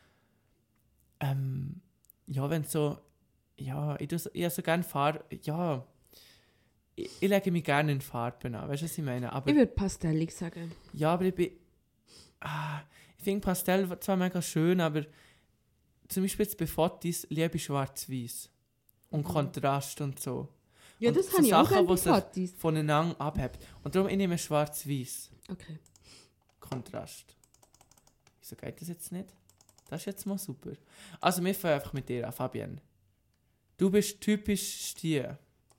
wenn so, ich habe so gerne Farbe, ich lege mich gerne in Farben an, weißt du, was ich meine? Aber, Ich würde pastellig sagen. ja, aber ich finde Pastell zwar mega schön, aber zum Beispiel jetzt bei Fotos liebe ich schwarz-weiß und Kontrast und so. Ja, Und das so habe ich auch Sachen, gerne bei die sich Fotos. voneinander abhebt. Und darum ich nehme schwarz-weiß. Okay. Kontrast. Wieso geht das jetzt nicht? Das ist jetzt mal super. Also wir fangen einfach mit dir an, Fabienne. Du bist typisch Stier.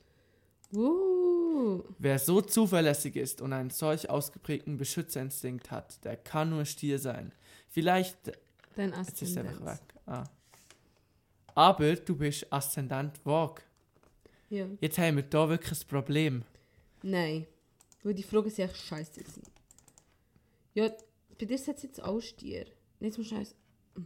Wer so zuverlässig ist und einen solch ausgeprägten Beschützerinstinkt hat, der kann nur Stier sein. Vielleicht... Dein Jetzt ist es einfach Aszendent. weg. Ah. Aber du bist Aszendent Waage. Ja. Jetzt haben wir da wirklich ein Problem. Nein. Weil die Fragen sind echt scheiße gewesen. Ja, bei dir setzt jetzt auch Stier. Nicht so scheiße.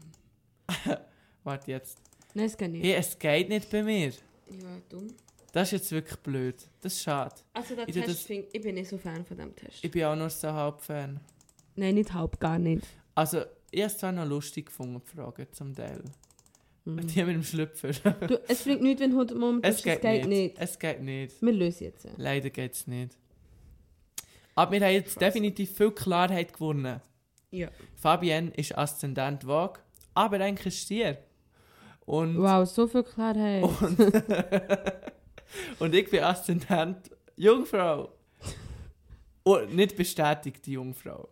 Warte jetzt. Nein, es geht nicht. Hey, es geht nicht bei mir. Ja, dumm. Das ist jetzt wirklich blöd. Das ist schade. Also der Ich tue Test, ich bin nicht so Fan von dem Test. Ich bin auch nur so halb Fan. Nein, nicht halb, gar nicht. Also, ich habe es zwar noch lustig gefunden, die Fragen zum Teil. Die mit dem Schlüpfer. Du, es bringt nichts, wenn 100 Mal Es geht nicht. Es geht nicht. Wir lösen jetzt. Leider geht es nicht. Aber wir haben jetzt definitiv viel Klarheit gewonnen. Ja. Fabienne ist Aszendent Waage, aber eigentlich ist Stier. Und, Wow, so viel Klarheit. und ich bin Aszendent Jungfrau. Und nicht bestätigte Jungfrau.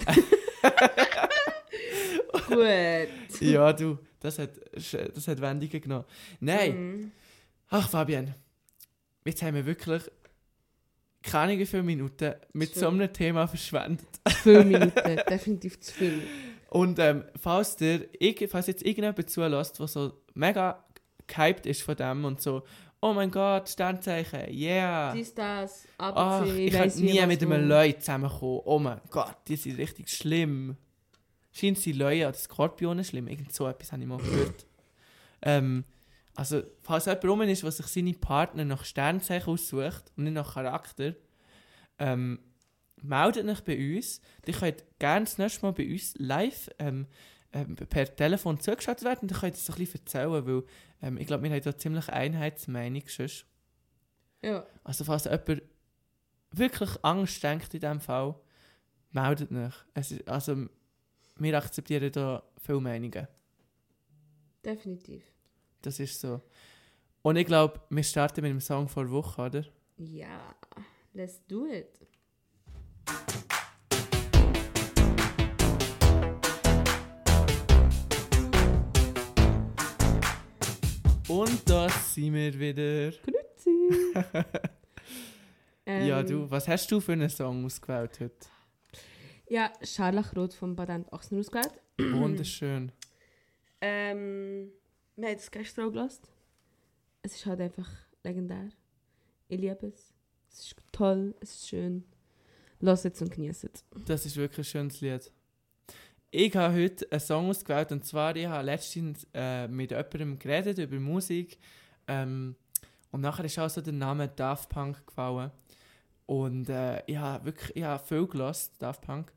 Gut. Ja, du, das hat Wendungen genommen. Nein. Ach, Fabienne. Jetzt haben wir wirklich keine Ahnung wie viele Minuten mit so einem Thema verschwendet. 2 Minuten, definitiv zu viel. Und falls jetzt irgendjemand zulässt, der so mega gehypt ist von dem und so, oh mein Gott, Sternzeichen, yeah. Dies, das, Ach, ABC, ich weiss könnte wie, nie was mit wo. einem Leuten zusammenkommen. Oh mein Gott, die sind richtig schlimm. Scheint sie Löwen oder Skorpione schlimm. Irgend so etwas habe ich mal gehört. Also, falls jemand rum ist, der sich seine Partner nach Sternzeichen aussucht und nicht nach Charakter, meldet euch bei uns. Ihr könnt gerne das nächste Mal bei uns live per Telefon zugeschaltet werden und dann könnt ihr so ein bisschen erzählen, weil ich glaube, wir haben da ziemlich Einheitsmeinung sonst. Ja. Also falls jemand wirklich Angst denkt in diesem Fall, meldet euch. Also wir akzeptieren da viele Meinungen. Definitiv. Das ist so. Und ich glaube, wir starten mit dem Song vor der Woche, oder? Ja, let's do it. Und da sind wir wieder. Grüezi. Ja, du, was hast du für einen Song ausgewählt heute? Ja, Scharlachrot von Badant Ochsner ausgewählt. Wunderschön. Wir haben es gestern auch gehört. Es ist halt einfach legendär. Ich liebe es. Es ist toll, es ist schön. Hört es und genießt es. Das ist wirklich ein schönes Lied. Ich habe heute einen Song ausgewählt und zwar, ich habe letztens mit jemandem geredet über Musik und nachher ist auch so der Name Daft Punk gefallen und ich habe viel gehört, Daft Punk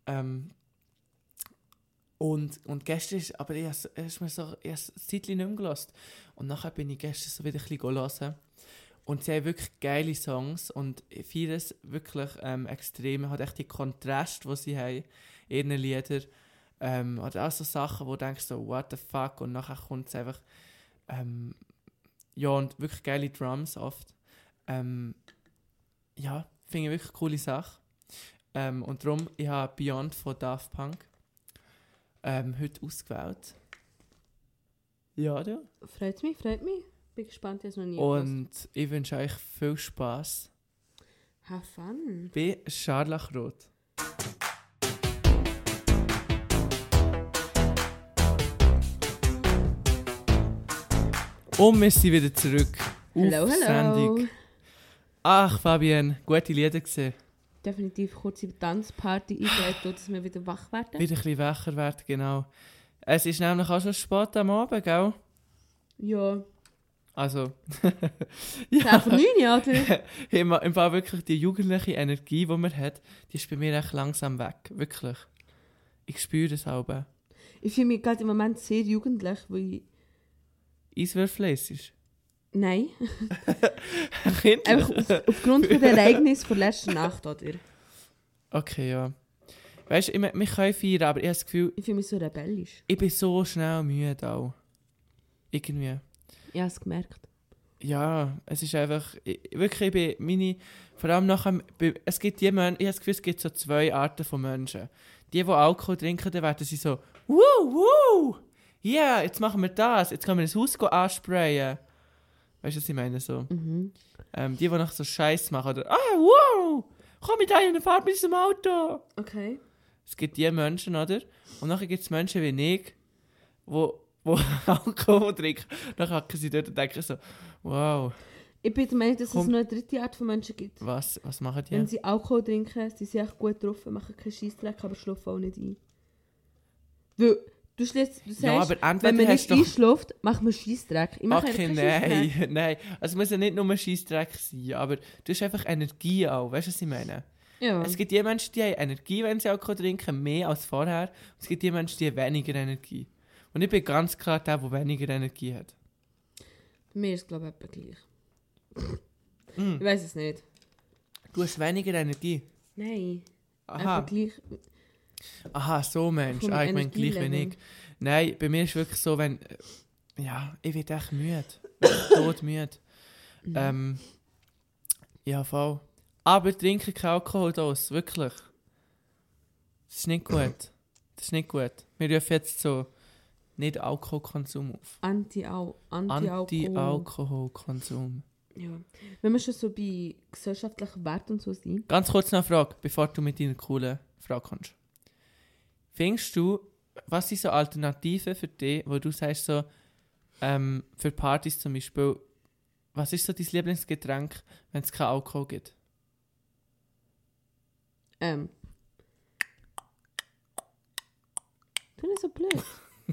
und gestern ist, aber ich habe es ein Zeitchen nicht mehr gehört und nachher bin ich gestern so wieder ein bisschen hören und sie haben wirklich geile Songs und ich feiere es wirklich extrem, hat echt die Kontraste, die sie haben in ihren Liedern. Oder auch so Sachen, wo du denkst so, what the fuck, und nachher kommt es einfach, ja, und wirklich geile Drums oft. Ja, finde ich wirklich eine coole Sache. Und darum, ich habe Beyond von Daft Punk heute ausgewählt. Ja, du. Freut mich. Bin gespannt, ich habe es noch nie Und ich wünsche euch viel Spass Have fun. bei Scharlachrot. Und wir sind wieder zurück Hello. Sendung. Ach, Fabienne, gute Lieder gesehen. Definitiv kurze Tanzparty eingeleitet, dass wir wieder wach werden. Wieder ein bisschen wacher werden, genau. Es ist nämlich auch schon spät am Abend, gell? Ja. Also, 10 von 9, oder? im Fall wirklich die jugendliche Energie, die man hat, die ist bei mir echt langsam weg. Wirklich. Ich spüre es auch. Ich fühle mich gerade im Moment sehr jugendlich, weil ich... Eiswürfel ist. Nein. Kindlich. Einfach aufgrund von der Ereignis von letzter Nacht, oder? Okay, ja. Weißt du, wir können feiern, aber ich habe das Gefühl, Ich fühle mich so rebellisch. ich bin so schnell müde auch. Irgendwie. Ich habe es gemerkt. Ja, es ist einfach, wirklich, ich bin meine, vor allem nachher, es gibt die Menschen, ich habe das Gefühl, es gibt so 2 Arten von Menschen. Die Alkohol trinken, dann werden sie so, wuh, yeah, jetzt machen wir das, jetzt können wir das Haus ansprayen. Weißt du, was ich meine? So. Mhm. Die noch so Scheiß machen oder, wow, komm mit in eine Fahrt mit diesem Auto. Okay. Es gibt die Menschen, oder? Und nachher gibt es Menschen wie ich, wo Alkohol trinken. Dann hacken sie dort und denken so, wow. Ich bin der Meinung, dass es noch eine dritte Art von Menschen gibt. Was machen die? Wenn sie Alkohol trinken, sie sind echt gut drauf, machen keinen Scheissdreck, aber schlafen auch nicht ein. Weil du sagst, Ja, aber entweder wenn man hast nicht du doch- einschläft, macht man Scheissdreck. Ich mache Okay, keinen Scheissdreck. nein. Also es muss ja nicht nur Scheissdreck sein, aber du hast einfach Energie auch. Weißt du, was ich meine? Ja. Es gibt die Menschen, die haben Energie, wenn sie Alkohol trinken, mehr als vorher. Und es gibt die Menschen, die haben weniger Energie. Und ich bin ganz klar der, der weniger Energie hat. Bei mir ist es, glaube ich, etwa gleich. Mm. Ich weiß es nicht. Du hast weniger Energie. Nein. Aha, Etwa gleich. aha, so Mensch. Vom Ich meine gleich wie Energielevel. ich. Nein, bei mir ist es wirklich so, wenn... Ja, ich werde echt müde. Todmüde. Ja, voll. Aber trinke keinen Alkohol aus, wirklich. Das ist nicht gut. Das ist nicht gut. Wir rufen jetzt so nicht Alkoholkonsum auf. Anti-Alkohol. Anti-Alkoholkonsum. Ja. Wenn wir schon so bei gesellschaftlichen Werten und so sind. Ganz kurz noch eine Frage, bevor du mit deiner coolen Frage kommst. Findest du, was sind so Alternativen für dich, wo du sagst so, für Partys zum Beispiel, was ist so dein Lieblingsgetränk, wenn es keinen Alkohol gibt? bin nicht so blöd.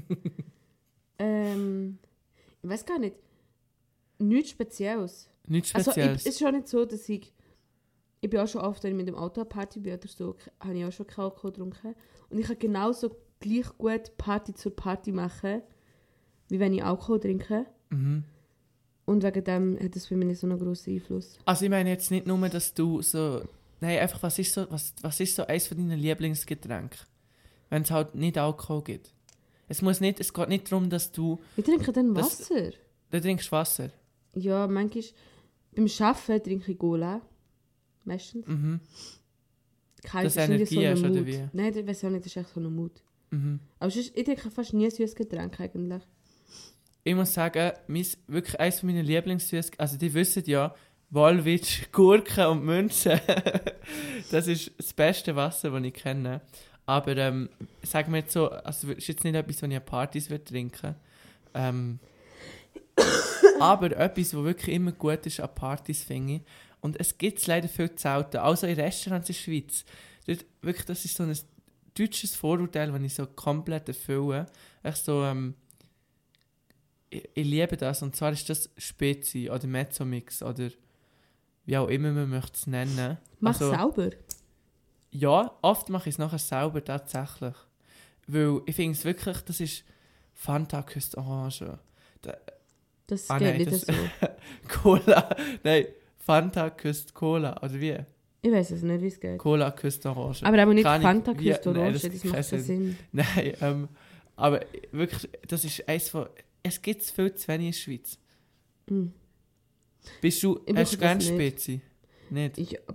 Ich weiß gar nicht. Nichts Spezielles. Nichts Also, Spezielles. es ist schon nicht so, dass ich bin auch schon oft, wenn ich mit dem Auto eine Party bin oder so, habe ich auch schon keinen Alkohol getrunken. Und ich kann genauso gleich gut Party zur Party machen, wie wenn ich Alkohol trinke. Mhm. Und wegen dem hat das für mich nicht so einen grossen Einfluss. Also ich meine jetzt nicht nur, dass du so... Nein, einfach, was ist so eines von deinen Lieblingsgetränken? Wenn es halt nicht Alkohol gibt. Es geht nicht darum, dass du... Ich trinke dann Wasser. Du trinkst Wasser? Ja, manchmal... Beim Arbeiten trinke ich Cola. Meistens. Mhm. Keine Dass du Energie hast, oder wie? Nein, das weiß ich auch nicht, das ist echt so ein Mut. Mhm. Aber sonst, ich trinke fast nie süßes Getränk eigentlich. Ich muss sagen, wirklich eines meiner Lieblingssüße... Also die wissen ja, Walwitsch, Gurken und Münzen. Das ist das beste Wasser, das ich kenne. Aber sagen wir jetzt so, also das ist jetzt nicht etwas, was ich an Partys trinken würde. Aber etwas, was wirklich immer gut ist an Partys, finde ich. Und es gibt es leider viel zu selten. Also in Restaurants in der Schweiz. Dort, wirklich, das ist so ein deutsches Vorurteil, das ich so komplett erfülle. Echt so, ich liebe das. Und zwar ist das Spezi oder Mezzomix oder wie auch immer man möchte es nennen. Mach sauber. Ja, oft mache ich es nachher selber, tatsächlich. Weil ich finde es wirklich, das ist Fanta küsst Orange. Das geht nicht so. Cola, nein, Fanta küsst Cola, oder wie? Ich weiß es nicht, wie es geht. Cola küsst Orange. Aber auch nicht Kann Fanta ich- wie- küsst nein, Orange, das das macht macht keinen keinen Sinn. Nein, aber wirklich, das ist eins von... Es gibt viel zu wenig in der Schweiz. Mm. Hast du Ich brauche gerne das nicht. Spezi? Nicht?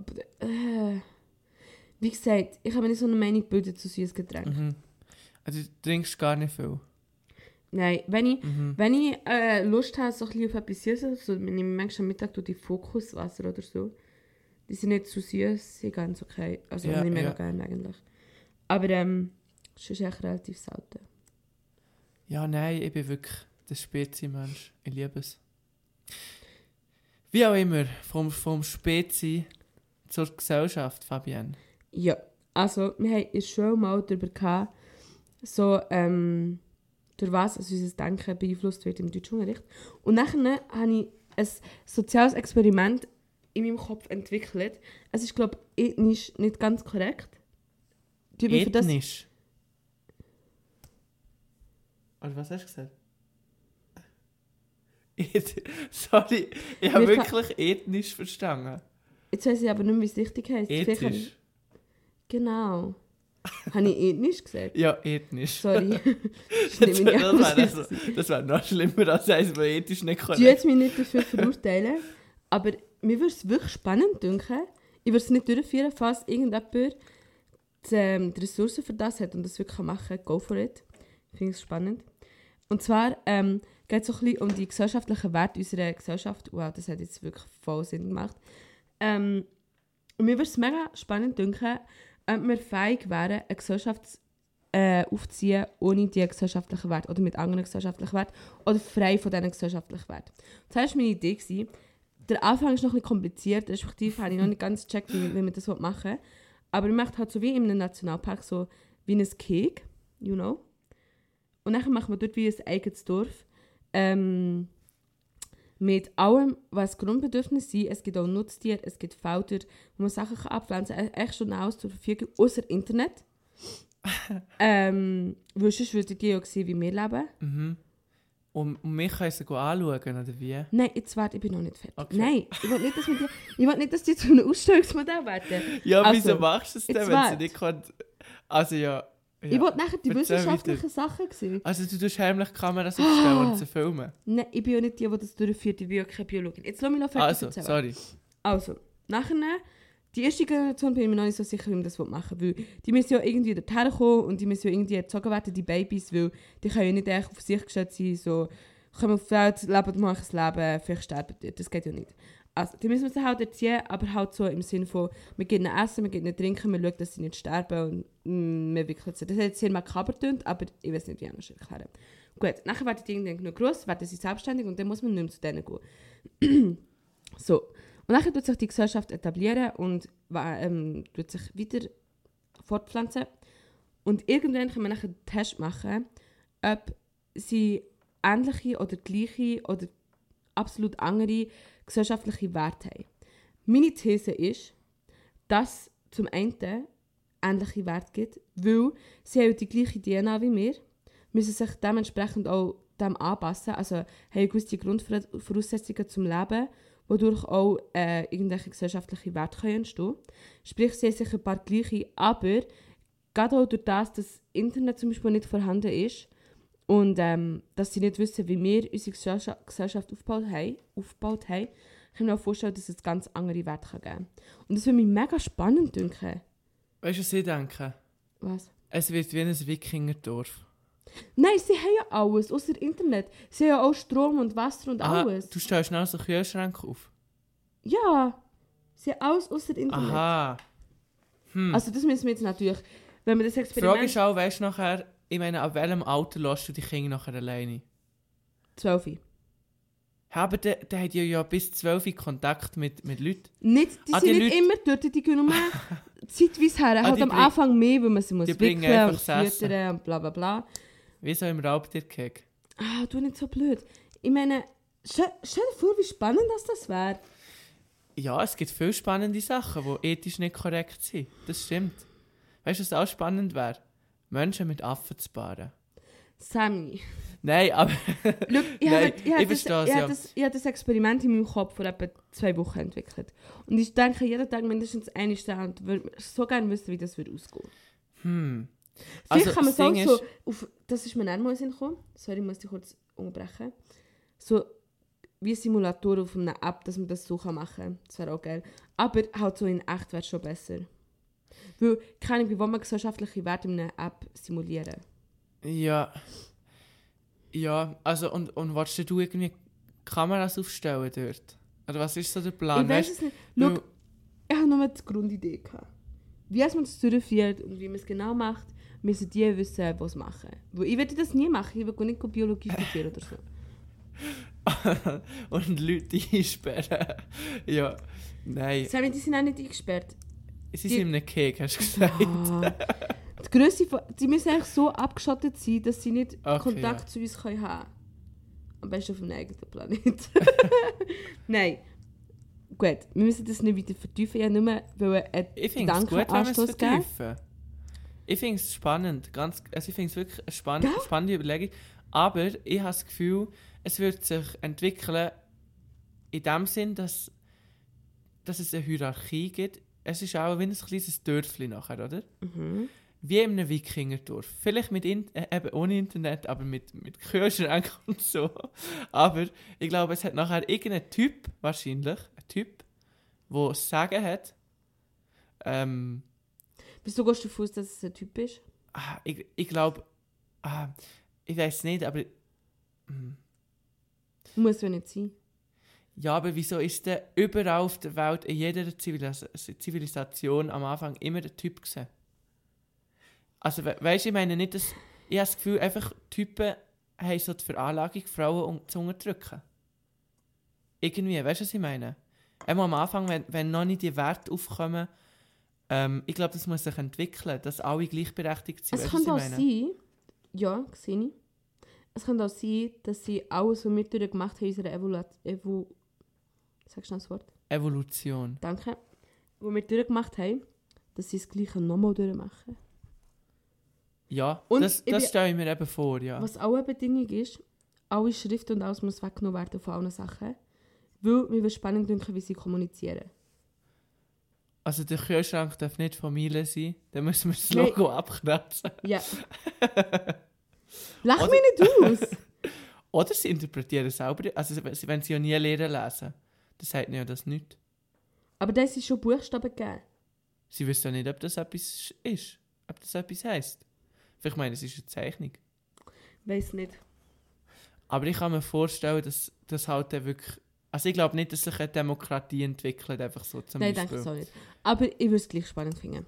Wie gesagt, ich habe mir nicht so eine Meinung gebildet zu süßen Getränken. Mhm. Also du trinkst gar nicht viel? Nein, wenn ich Mhm. Lust habe, so ein bisschen auf etwas Süßes, so, wenn ich manchmal am Mittag die Fokuswasser oder so, die sind nicht zu süß, sind ganz okay. Also Ja, nicht mega ja. gerne eigentlich. Aber es ist echt relativ selten. Ja, nein, ich bin wirklich der Spezi-Mensch. Ich liebe es. Wie auch immer, vom Spezi zur Gesellschaft, Fabienne. Ja, also wir haben schon mal darüber gehabt, so, durch was also unser Denken beeinflusst wird im Deutschunterricht. Und nachher habe ich ein soziales Experiment in meinem Kopf entwickelt. Es ist, glaube ich, ethnisch nicht ganz korrekt. Die wir für das- Ethnisch? Oder was hast du gesagt? Sorry, ich habe Wir wirklich ethnisch verstanden. Jetzt weiß ich aber nicht mehr, wie es richtig heisst. Vielleicht habe Ethisch? ich- Genau. Habe ich ethnisch gesagt? Ja, ethnisch. Sorry. Das Das nehme ich wäre auch wär noch schlimmer als eins, das ethisch nicht Ich korrekt würde jetzt mich nicht dafür verurteilen, aber mir würde es wirklich spannend denken. Ich würde es nicht durchführen, falls irgendjemand die Ressourcen für das hat und das wirklich machen kann. Go for it. Ich finde es spannend. Und zwar geht es so ein bisschen um die gesellschaftlichen Werte unserer Gesellschaft. Wow, das hat jetzt wirklich voll Sinn gemacht. Und mir würde es mega spannend denken, ob wir fähig wären, eine Gesellschaft aufzuziehen, ohne die gesellschaftlichen Werte oder mit anderen gesellschaftlichen Werten oder frei von diesen gesellschaftlichen Werten. Das war meine Idee. Der Anfang ist noch ein bisschen kompliziert, respektive habe ich noch nicht ganz gecheckt, wie man das machen will. Aber ich mache halt so wie in einem Nationalpark so wie ein Cake, you know. Und dann machen wir dort wie ein eigenes Dorf. Mit allem, was Grundbedürfnisse sind. Es gibt auch Nutztiere, es gibt Felder, wo man Sachen abpflanzen kann. Echt schon alles zur Verfügung, außer Internet. Weil sonst würden die auch sehen, wie wir leben. Mhm. Und mich können sie anschauen, oder wie? Nein, jetzt warte, ich bin noch nicht fertig. Okay. Nein, ich will nicht, dass die zu einem Ausstellungsmodell werden. Ja, Also, wieso machst du es denn, jetzt wenn wart. sie nicht kann... Also ja... Ich wollte nachher die Erzähl wissenschaftlichen Sachen sehen. Also du tust heimlich Kameras aufstellen und sie filmen? Nein, ich bin ja nicht die das durchführt, ich bin ja keine Biologin. Jetzt lass mich noch fertig Also, erzählen. sorry. Also, nachher, die erste Generation bin ich mir noch nicht so sicher, wie man das machen will. Weil die müssen ja irgendwie dorthin kommen und die müssen ja irgendwie erzogen werden, die Babys, weil die können ja nicht echt auf sich gestellt sein, so, kommen auf die Welt, leben mal ein Leben, vielleicht sterben die. Das geht ja nicht. Also, die müssen wir halt erziehen, aber halt so im Sinne von, wir geben ihnen Essen, wir geben ihnen Trinken, wir schauen, dass sie nicht sterben und wir wickeln sie. Das hat jetzt sehr makaber getönt, aber ich weiß nicht, wie anders erklären. Gut, nachher werden die irgendwann genug gross, werden sie selbstständig und dann muss man nicht mehr zu denen gehen. So. Und dann tut sich die Gesellschaft etablieren und tut sich weiter fortpflanzen. Und irgendwann können wir nachher einen Test machen, ob sie ähnliche oder gleiche oder absolut andere gesellschaftliche Werte haben. Meine These ist, dass es zum einen ähnliche Werte gibt, weil sie haben die gleiche DNA wie wir, müssen sich dementsprechend auch dem anpassen, also haben gewisse Grundvoraussetzungen zum Leben, wodurch auch irgendwelche gesellschaftliche Werte entstehen können. Sprich, sie haben sicher ein paar gleiche, aber gerade auch durch das, dass das Internet zum Beispiel nicht vorhanden ist und dass sie nicht wissen, wie wir unsere Gesellschaft aufgebaut haben, kann ich mir auch vorstellen, dass es ganz andere Werte geben kann. Und das würde mich mega spannend denken. Weißt du, was ich denke? Was? Es wird wie ein Wikingerdorf. Nein, sie haben ja alles, außer Internet. Sie haben ja auch Strom und Wasser und alles. Du stellst schnell so einen Kühlschrank auf? Ja, sie haben alles außer Internet. Aha. Also das müssen wir jetzt natürlich, wenn wir das Die Experiment... Frage ist auch, weißt du nachher, ich meine, ab welchem Alter lässt du die Kinder nachher alleine? 12. Aber der hat ja bis 12 Kontakt mit Leuten. Nicht, die sind die nicht Leute- immer dort, die gehen nur zeitweise her. Halt die am bring- Anfang mehr, weil man sie muss die bringen wickeln und einfach das Essen. füttern und bla bla bla. Wie so im Raubtierkeg. Ah, du nicht so blöd. Ich meine, stell dir vor, wie spannend das wäre. Ja, es gibt viele spannende Sachen, die ethisch nicht korrekt sind. Das stimmt. Weißt du, was auch spannend wäre? Menschen mit Affen zu paaren. Sammy. Nein, aber... Schau, ich Nein, habe ich verstehe es, ja. ich habe das Experiment in meinem Kopf vor etwa 2 Wochen entwickelt. Und ich denke jeden Tag mindestens eine Stunde und würde so gerne wissen, wie das würde ausgehen. Vielleicht kann man das Ding es auch so... Das ist mir nicht mal in den Sinn gekommen. Sorry, ich muss dich kurz unterbrechen. So wie Simulator auf einer App, dass man das so machen kann. Das wäre auch geil. Aber halt so in echt wäre es schon besser. Weil, keine Ahnung, wie wollen wir gesellschaftliche Werte in einer App simulieren? Ja. Ja, also und willst du irgendwie Kameras aufstellen dort? Oder was ist so der Plan? Ich weiß es nicht. Schau, ich habe nur die Grundidee gehabt. Wie man das durchführt und wie man es genau macht, müssen die wissen, was machen. Weil ich werde das nie machen. Ich will nicht Biologie studieren oder so. Und Leute einsperren. Ja, nein. Sammy, die sind auch nicht eingesperrt. Sie sind in einem Keg, hast du gesagt. Ah. Die Grösse von... Die müssen eigentlich so abgeschottet sein, dass sie nicht Okay, Kontakt ja. zu uns haben können. Am besten auf einem eigenen Planet. Nein. Gut, wir müssen das nicht weiter vertiefen. Ich nur einen Ich finde es gut, wenn wir es Gedankenanstoß geben. vertiefen. Ich finde es spannend. Also ich finde es wirklich eine Gell? spannende Überlegung. Aber ich habe das Gefühl, es wird sich entwickeln in dem Sinn, dass es eine Hierarchie gibt. Es ist auch wie ein kleines Dörfli nachher, oder? Mhm. Wie in einem Wikingerdorf. Vielleicht mit eben ohne Internet, aber mit Kühlschränken und so. Aber ich glaube, es hat nachher irgendein Typ, wahrscheinlich, ein Typ, der das Sagen hat. Wieso gehst du davon aus, dass es ein Typ ist? Ich glaube, ich weiß nicht, aber Muss ja nicht sein. ja, aber wieso ist denn überall auf der Welt, in jeder Zivilisation am Anfang immer der Typ gewesen? Also, weißt du, ich meine nicht, dass... Ich habe das Gefühl, einfach Typen haben so die Veranlagung, Frauen zu unterdrücken. Irgendwie, weißt du, was ich meine? Einmal am Anfang, wenn noch nicht die Werte aufkommen, ich glaube, das muss sich entwickeln, dass alle gleichberechtigt sind. Es Weißt kann du, auch was ich meine? sein, ja, sehe ich. Es kann auch sein, dass sie alles, was wir durchgemacht haben, unsere sagst du noch das Wort? Evolution. Danke. Was wir durchgemacht haben, dass sie das Gleiche nochmal durchmachen. Ja, Und das ich bin- stelle ich mir eben vor, ja. Was auch eine Bedingung ist, alle Schrift und alles muss weggenommen werden von allen Sachen. Weil mir wird spannend denken, wie sie kommunizieren. Also der Kühlschrank darf nicht Familie sein, dann müssen wir das Nein. Logo abkratzen. Ja. Lach Oder- mich nicht aus! Oder sie interpretieren selber, also wenn sie ja nie Lehrer lesen, dann sagt ihnen ja das nicht. Aber da ist schon Buchstaben gegeben. Sie wissen ja nicht, ob das etwas ist, ob das etwas heisst. Vielleicht meinen, es ist eine Zeichnung. Weiß nicht. Aber ich kann mir vorstellen, dass das halt dann wirklich... Also ich glaube nicht, dass sich eine Demokratie entwickelt, einfach so zum Nein, Beispiel. denke ich auch nicht. Aber ich würde es gleich spannend finden.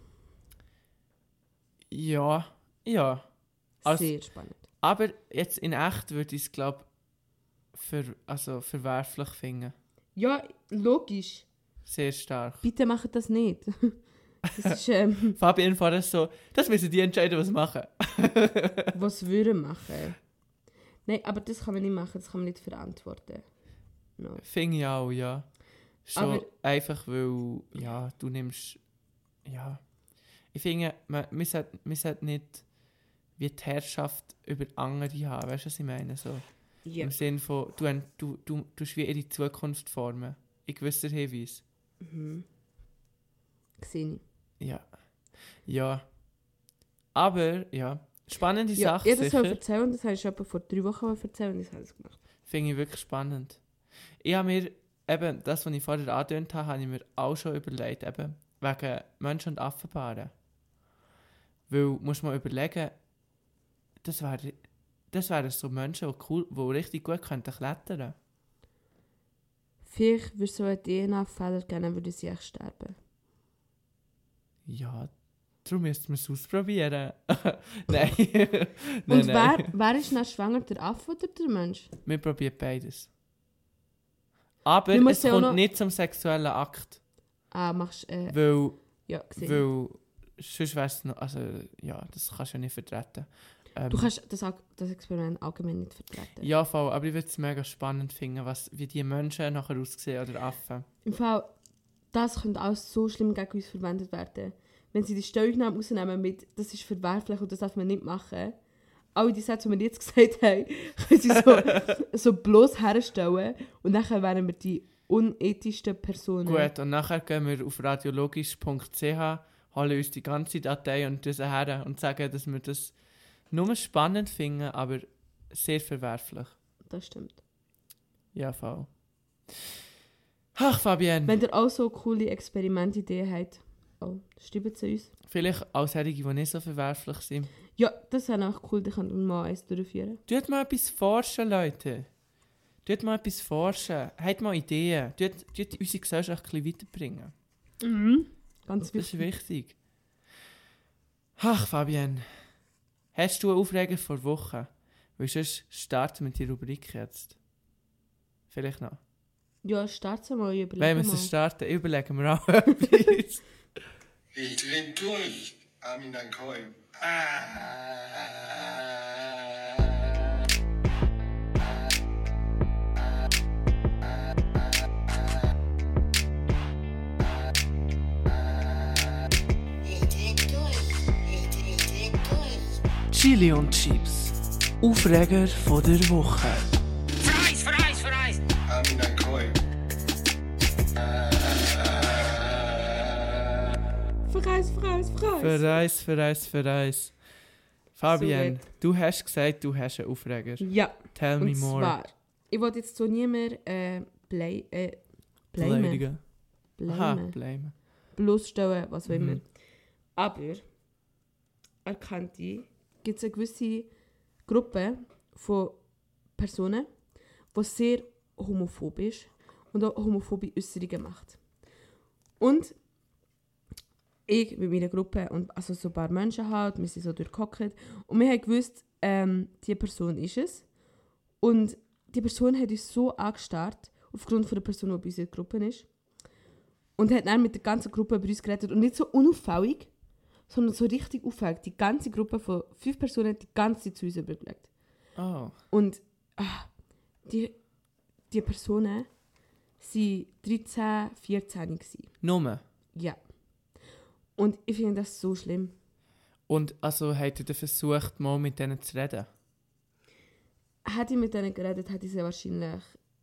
Ja. Also, Sehr spannend. aber jetzt in echt würde ich es, glaube verwerflich finden. Ja, logisch. Sehr stark. Bitte macht das nicht. Das ist, Fabian vorher so, das müssen die entscheiden, was machen. was würden machen. Nein, aber das kann man nicht machen, das kann man nicht verantworten. No. Finde ich auch, ja. Schon Aber- einfach, weil, ja, du nimmst, ja. Ich finde, man sollte nicht wie die Herrschaft über andere haben, weißt du, was ich meine? So, Ja. im Sinne von, du tust wie ihre Zukunft formen. In gewisser Hinweise. Mhm. Sehe ich. Ja. Ja. Aber, ja, spannende Ja, Sache, ich das soll sicher. erzählen, das habe ich schon etwa vor 3 Wochen erzählt und ich habe es gemacht. Finde ich wirklich spannend. Ich habe mir, eben, das, was ich vorher angedeutet habe, habe ich mir auch schon überlegt, eben, wegen Menschen- und Affenpaaren. Weil, muss man überlegen, das wären so Menschen, die richtig gut könnten klettern. Vielleicht würde es so einen DNA-Fehler geben, dann würde sie echt sterben. Ja, darum müssten wir es ausprobieren. Nein. Und nein. wer ist dann schwanger, der Affe oder der Mensch? Wir probieren beides. Aber Wir es müssen ja auch kommt noch- nicht zum sexuellen Akt. Machst Weil ja, gesehen. Weil sonst wäre es noch, also ja, das kannst du ja nicht vertreten. Du kannst das Experiment allgemein nicht vertreten. Ja, voll, aber ich würde es mega spannend finden, wie die Menschen nachher aussehen oder Affen. Im Fall, das könnte auch so schlimm gegen uns verwendet werden. Wenn sie die Stellungnahme rausnehmen mit, das ist verwerflich und das darf man nicht machen. Alle die Sätze, die wir jetzt gesagt haben, können sie so bloß herstellen und nachher wären wir die unethischsten Personen. Gut, und nachher gehen wir auf radiologisch.ch, holen uns die ganze Datei und das her und sagen, dass wir das nur spannend finden, aber sehr verwerflich. Das stimmt. Ja, voll. Ach, Fabienne. Wenn ihr auch so coole Experimentideen habt, schreibt sie uns. Vielleicht auch solche, die nicht so verwerflich sind. Ja, das wäre auch cool, da können wir mal eins durchführen. Tut mal etwas forschen, Leute. Tut mal etwas forschen. Habt mal Ideen. Tut unsere Gesellschaft ein bisschen weiterbringen. Ganz Das ist wichtig. wichtig. Ach, Fabienne. Hast du einen Aufreger vor Wochen? Weil sonst starten mit der Rubrik jetzt. Vielleicht noch. Ja, starte mal, überlegen Wenn wir mal. es starten, überlegen wir auch etwas. Ich dreh durch, Armin Ankoi. Chili und Chips. Aufreger von der Woche. Armin Ankoi. Verreis. Fabienne, du hast gesagt, du hast einen Aufreger. Ja, Tell me und more. zwar, ich wollte jetzt so nie mehr blamen. Beleidigen. Aha, Blamen. blamen. Bloßstellen, was auch immer. Mhm. Aber, gibt es eine gewisse Gruppe von Personen, die sehr homophob ist und auch homophobe Äußerungen macht. Und ich mit meiner Gruppe und also so ein paar Menschen halt, wir sind so durchgehockt und wir haben gewusst, die Person ist es. Und die Person hat uns so angestarrt, aufgrund von der Person, die bei uns in der Gruppe ist. Und hat dann mit der ganzen Gruppe über uns geredet. Und nicht so unauffällig, sondern so richtig auffällig. Die ganze Gruppe von 5 Personen hat die ganze Zeit zu uns übergelegt. Oh. Und die Personen waren 13, 14 gewesen. Nummer. Ja. Und ich finde das so schlimm. Und also habt ihr versucht, mal mit denen zu reden? Hätte ich mit denen geredet, hätte ich sie wahrscheinlich...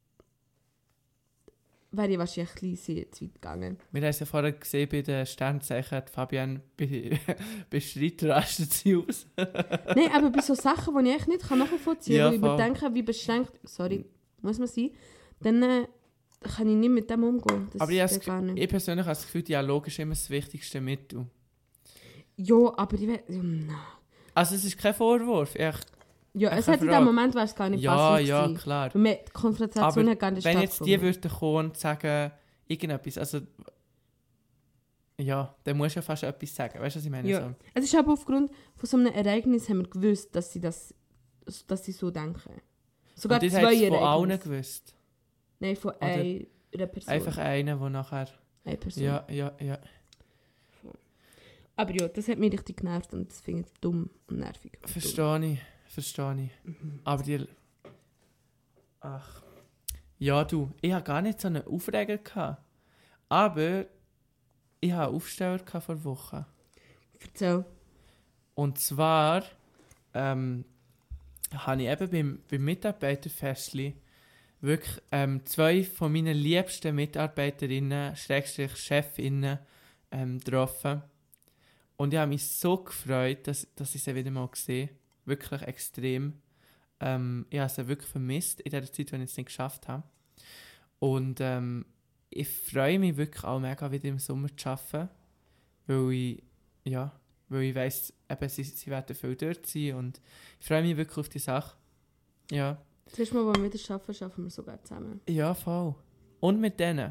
wäre ich wahrscheinlich ein bisschen sehr zu weit gegangen. Wir haben es ja vorher gesehen bei den Sternzeichen, die Fabienne bei Streit rastet sie aus. Nein, aber bei so Sachen, die ich echt nicht nachvollziehen Ja, kann, wo ich voll. mir denke, wie beschränkt... Sorry, muss man sein. Dann kann ich nicht mit dem umgehen. Das Aber ich, geht gar nicht. ich persönlich habe das Gefühl, Dialog ist immer das wichtigste Mittel. Ja, aber ich will... Nein. Also es ist kein Vorwurf. Ja, Ich es habe hat in Frage. dem Moment wäre es gar nicht Ja, passend ja, gewesen. klar. Weil die Konfrontation Aber hat gar nicht wenn jetzt die stattgefunden. würden kommen und sagen, irgendetwas, also... Ja, dann musst du ja fast etwas sagen. Weißt du, was ich meine? Ja. So. Es ist aber aufgrund von so einem Ereignis haben wir gewusst, dass sie so denken. Sogar Und das 2 hat es von allen Ereignisse. gewusst. Nein, von einer Person. Einfach einer, der nachher... Eine Person. Ja. Aber ja, das hat mich richtig genervt und das finde ich dumm und nervig. Und Verstehe ich. Aber die... Ach. Ja, du, ich hatte gar nicht so einen Aufreger gehabt. Aber ich hatte einen Aufsteller gehabt vor Wochen. Erzähl. Und zwar habe ich eben beim Mitarbeiterfestli wirklich 2 von meinen liebsten Mitarbeiterinnen, Chefinnen getroffen. Und ich habe mich so gefreut, dass ich sie wieder mal sehe. Wirklich extrem. Ich habe sie wirklich vermisst in der Zeit, wenn ich es nicht geschafft habe. Und ich freue mich wirklich auch mega, wieder im Sommer zu arbeiten. Weil ich weiss, eben, sie werden viel dort sein. Und ich freue mich wirklich auf die Sache. Ja. Das erste Mal, wenn wir wieder arbeiten wir sogar zusammen. Ja, voll. Und mit denen.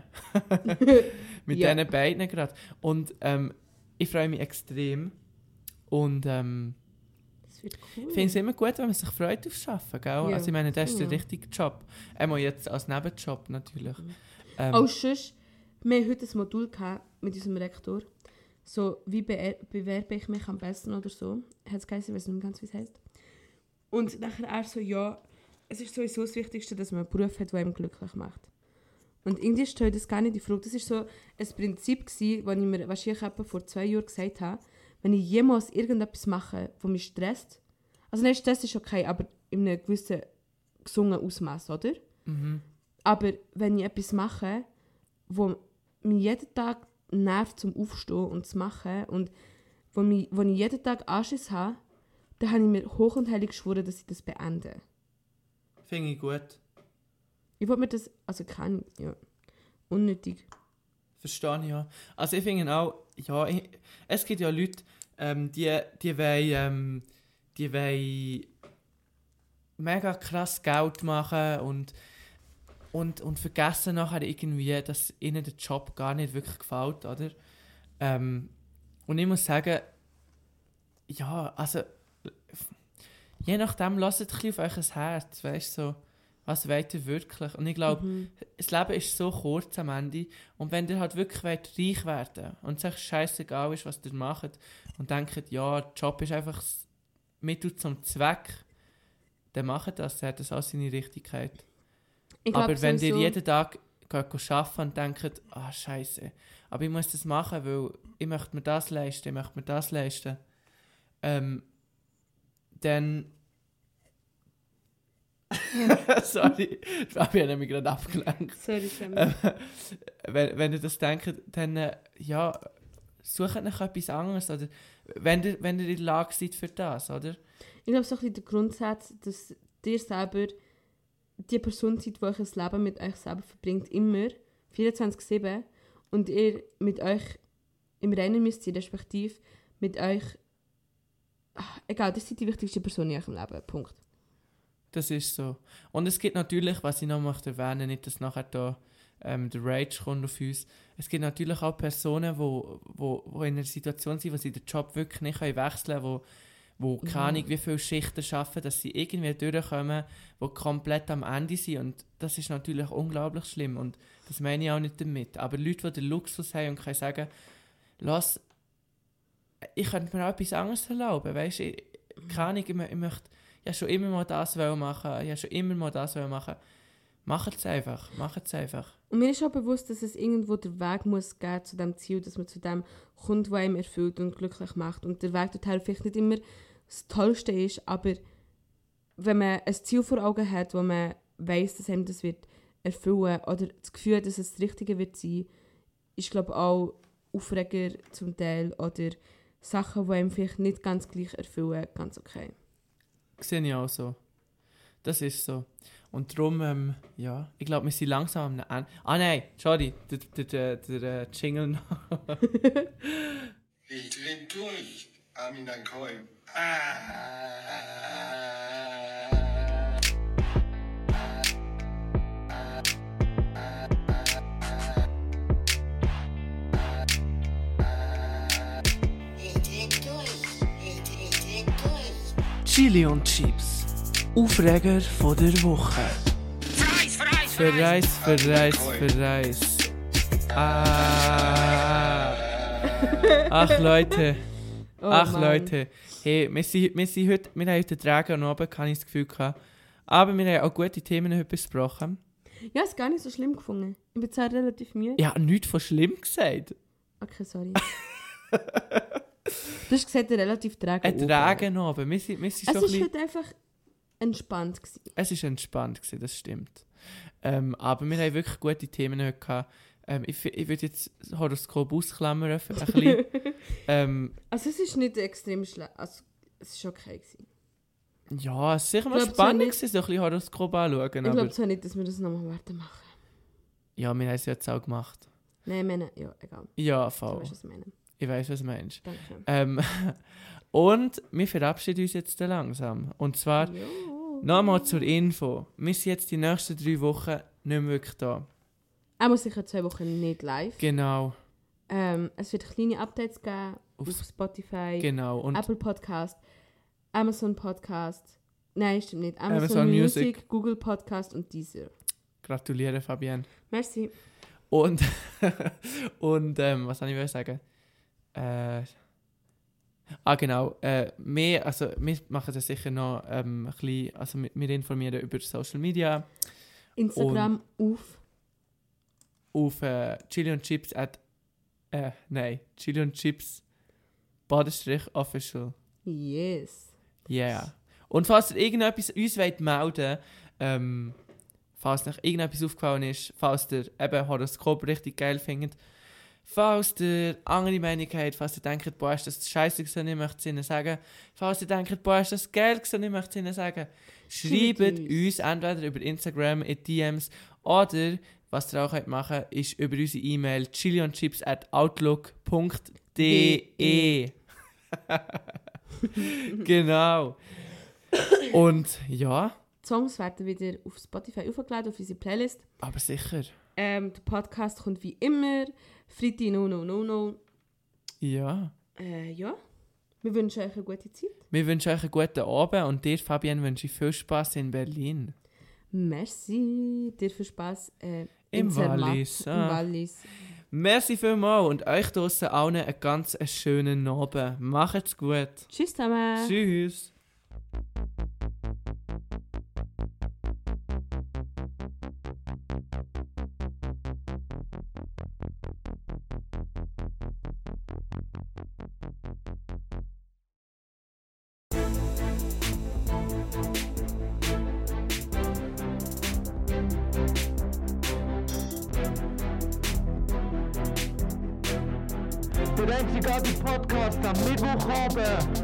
Mit Ja. diesen beiden gerade. Und ich freue mich extrem. Und Das wird cool. ich finde es immer gut, wenn man sich freut aufs Arbeiten, gell? Ja. Also ich meine, das ist der Ja. richtige Job. Einmal jetzt als Nebenjob natürlich. Auch sonst, wir hatten heute ein Modul gehabt mit unserem Rektor. So, wie bewerbe ich mich am besten oder so. Hat es geheißen, ich weiß nicht mehr ganz, wie es heisst. Und nachher er so, ja, es ist sowieso das Wichtigste, dass man einen Beruf hat, der einem glücklich macht. Und irgendwie stellt das gar nicht die Frage. Das war so ein Prinzip, das ich mir wahrscheinlich etwa vor 2 Jahren gesagt habe, wenn ich jemals irgendetwas mache, das mich stresst. Also nein, Stress ist okay, aber in einem gewissen gesungenen Ausmaß, oder? Mhm. Aber wenn ich etwas mache, wo mich jeden Tag nervt zum Aufstehen und zu machen und wo ich jeden Tag Anschiss habe, dann habe ich mir hoch und heilig geschworen, dass ich das beende. Finde ich gut. Ich wollte mir das, also unnötig. Verstehe ich ja. Also ich finde auch, ja, es gibt ja Leute, die wollen mega krass Geld machen und vergessen nachher irgendwie, dass ihnen der Job gar nicht wirklich gefällt, oder? Und ich muss sagen, ja, also je nachdem, lasst ein bisschen auf euch Herz, weißt du, so, was wollt ihr wirklich? Und ich glaube, das Leben ist so kurz am Ende und wenn ihr halt wirklich reich werden und es euch scheißegal ist, was ihr macht und denkt, ja, der Job ist einfach das Mittel zum Zweck, dann macht das, dann hat das auch seine Richtigkeit. Ich glaub, Aber wenn ihr sowieso- jeden Tag arbeiten und denkt, scheiße, aber ich muss das machen, weil ich möchte mir das leisten, dann... Sorry, Fabi hat mich gerade abgelenkt. Sorry, Sam. Wenn ihr das denkt, dann ja, sucht nach etwas anderes. Oder wenn ihr in der Lage seid für das, oder? Ich glaube, so ein bisschen der Grundsatz, dass ihr selber die Person seid, die euch das Leben mit euch selber verbringt, immer, 24/7, und ihr mit euch im Reinen müsst sein, respektive mit euch, egal, das sind die wichtigste Person in eurem Leben, Punkt. Das ist so. Und es gibt natürlich, was ich noch möchte erwähnen, nicht, dass nachher da der Rage kommt auf uns. Es gibt natürlich auch Personen, die in einer Situation sind, wo sie den Job wirklich nicht wechseln können, wo keine Ahnung, wie viele Schichten arbeiten, dass sie irgendwie durchkommen, die komplett am Ende sind. Und das ist natürlich unglaublich schlimm. Und das meine ich auch nicht damit. Aber Leute, die den Luxus haben und können sagen, lass, ich könnte mir auch etwas anderes erlauben. Weißt du, keine Ahnung, ich möchte schon immer mal das machen. Macht es einfach. Und mir ist auch bewusst, dass es irgendwo der Weg muss geben zu dem Ziel, dass man zu dem kommt, was einem erfüllt und glücklich macht. Und der Weg dorthin vielleicht nicht immer das Tollste ist, aber wenn man ein Ziel vor Augen hat, wo man weiss, dass einem das wird erfüllen oder das Gefühl, dass es das Richtige wird sein, ist, glaube ich, auch Aufreger zum Teil oder Sachen, die einem vielleicht nicht ganz gleich erfüllen, ganz okay. Sehe ich auch so. Das ist so. Und darum, ja, ich glaube, wir sind langsam am Ende. Nein, sorry, der Jingle noch. Ich dreh durch, Armin Ankoim. Chili und Chips. Aufreger von der Woche. Verreis. Ach Leute, Oh, Ach Mann. Leute, hey, wir haben heute Träger und oben, habe ich das Gefühl gehabt. Aber wir haben auch gute Themen heute besprochen. Ja, ist gar nicht so schlimm gefunden. Ich bin zwar relativ müde. Ich habe nichts von schlimm gesagt. Okay, sorry. Du hast gesagt, relativ träge. Ein Träger oben. Wir sind Es so ein war bisschen... heute einfach entspannt gewesen. Es war entspannt, das stimmt. Aber wir haben wirklich gute Themen heute gehabt. Ich würde jetzt das Horoskop ausklammern. Ein bisschen. Also es ist nicht extrem schlecht. Also es ist okay gewesen. Ja, es war sicher mal Ich glaub, spannend, so gewesen, so ein bisschen Horoskop anschauen. Ich Aber glaube zwar nicht, dass wir das nochmal machen. ja, wir haben es jetzt auch gemacht. Nein, ich meine, ja, egal. Ja, Du voll. weißt, was ich meine. Ich weiss, was du meinst. Danke. Und wir verabschieden uns jetzt dann langsam. Und zwar Jo. nochmal zur Info. Wir sind jetzt die nächsten 3 Wochen nicht mehr wirklich da. Er muss sicher 2 Wochen nicht live. Genau. Es wird kleine Updates geben auf Spotify, Genau. Und Apple Podcast, Amazon Podcast. Nein, stimmt nicht. Amazon, Amazon Music, Music. Google Podcast und Deezer. gratuliere, Fabienne. Merci. Und, was soll ich sagen? Genau. Wir machen das sicher noch ein bisschen, also wir informieren über Social Media Instagram auf Chili und Chips Chili und Chips _official. Yes. Yeah. Und falls ihr irgendetwas uns melden wollt, falls euch irgendetwas aufgefallen ist, falls ihr eben Horoskop richtig geil findet, falls ihr andere Meinung habt, falls ihr denkt, boah, ist das scheiße gewesen, ich möchte es ihnen sagen, falls ihr denkt, boah, ist das geil gewesen, ich möchte es ihnen sagen, schreibt uns entweder über Instagram in DMs oder, was ihr auch könnt machen, ist über unsere E-Mail chiliandchips@outlook.de. Genau. Und ja, Die Songs werden wieder auf Spotify aufgeladen, auf unsere Playlist. aber sicher. Der Podcast kommt wie immer Freitag 00:00. Ja. Ja. Wir wünschen euch eine gute Zeit. Wir wünschen euch einen guten Abend und dir, Fabienne, wünsche ich viel Spass in Berlin. Merci. Dir viel Spass Im Zermatt, Wallis. Im Wallis. Merci vielmals und euch draussen allen einen ganz schönen Abend. Macht's gut. Tschüss zusammen. Tschüss. Der einzigartige Podcast am Mittwochabend.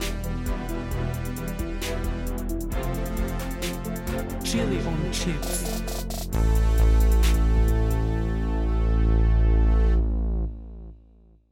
Chili on Chips.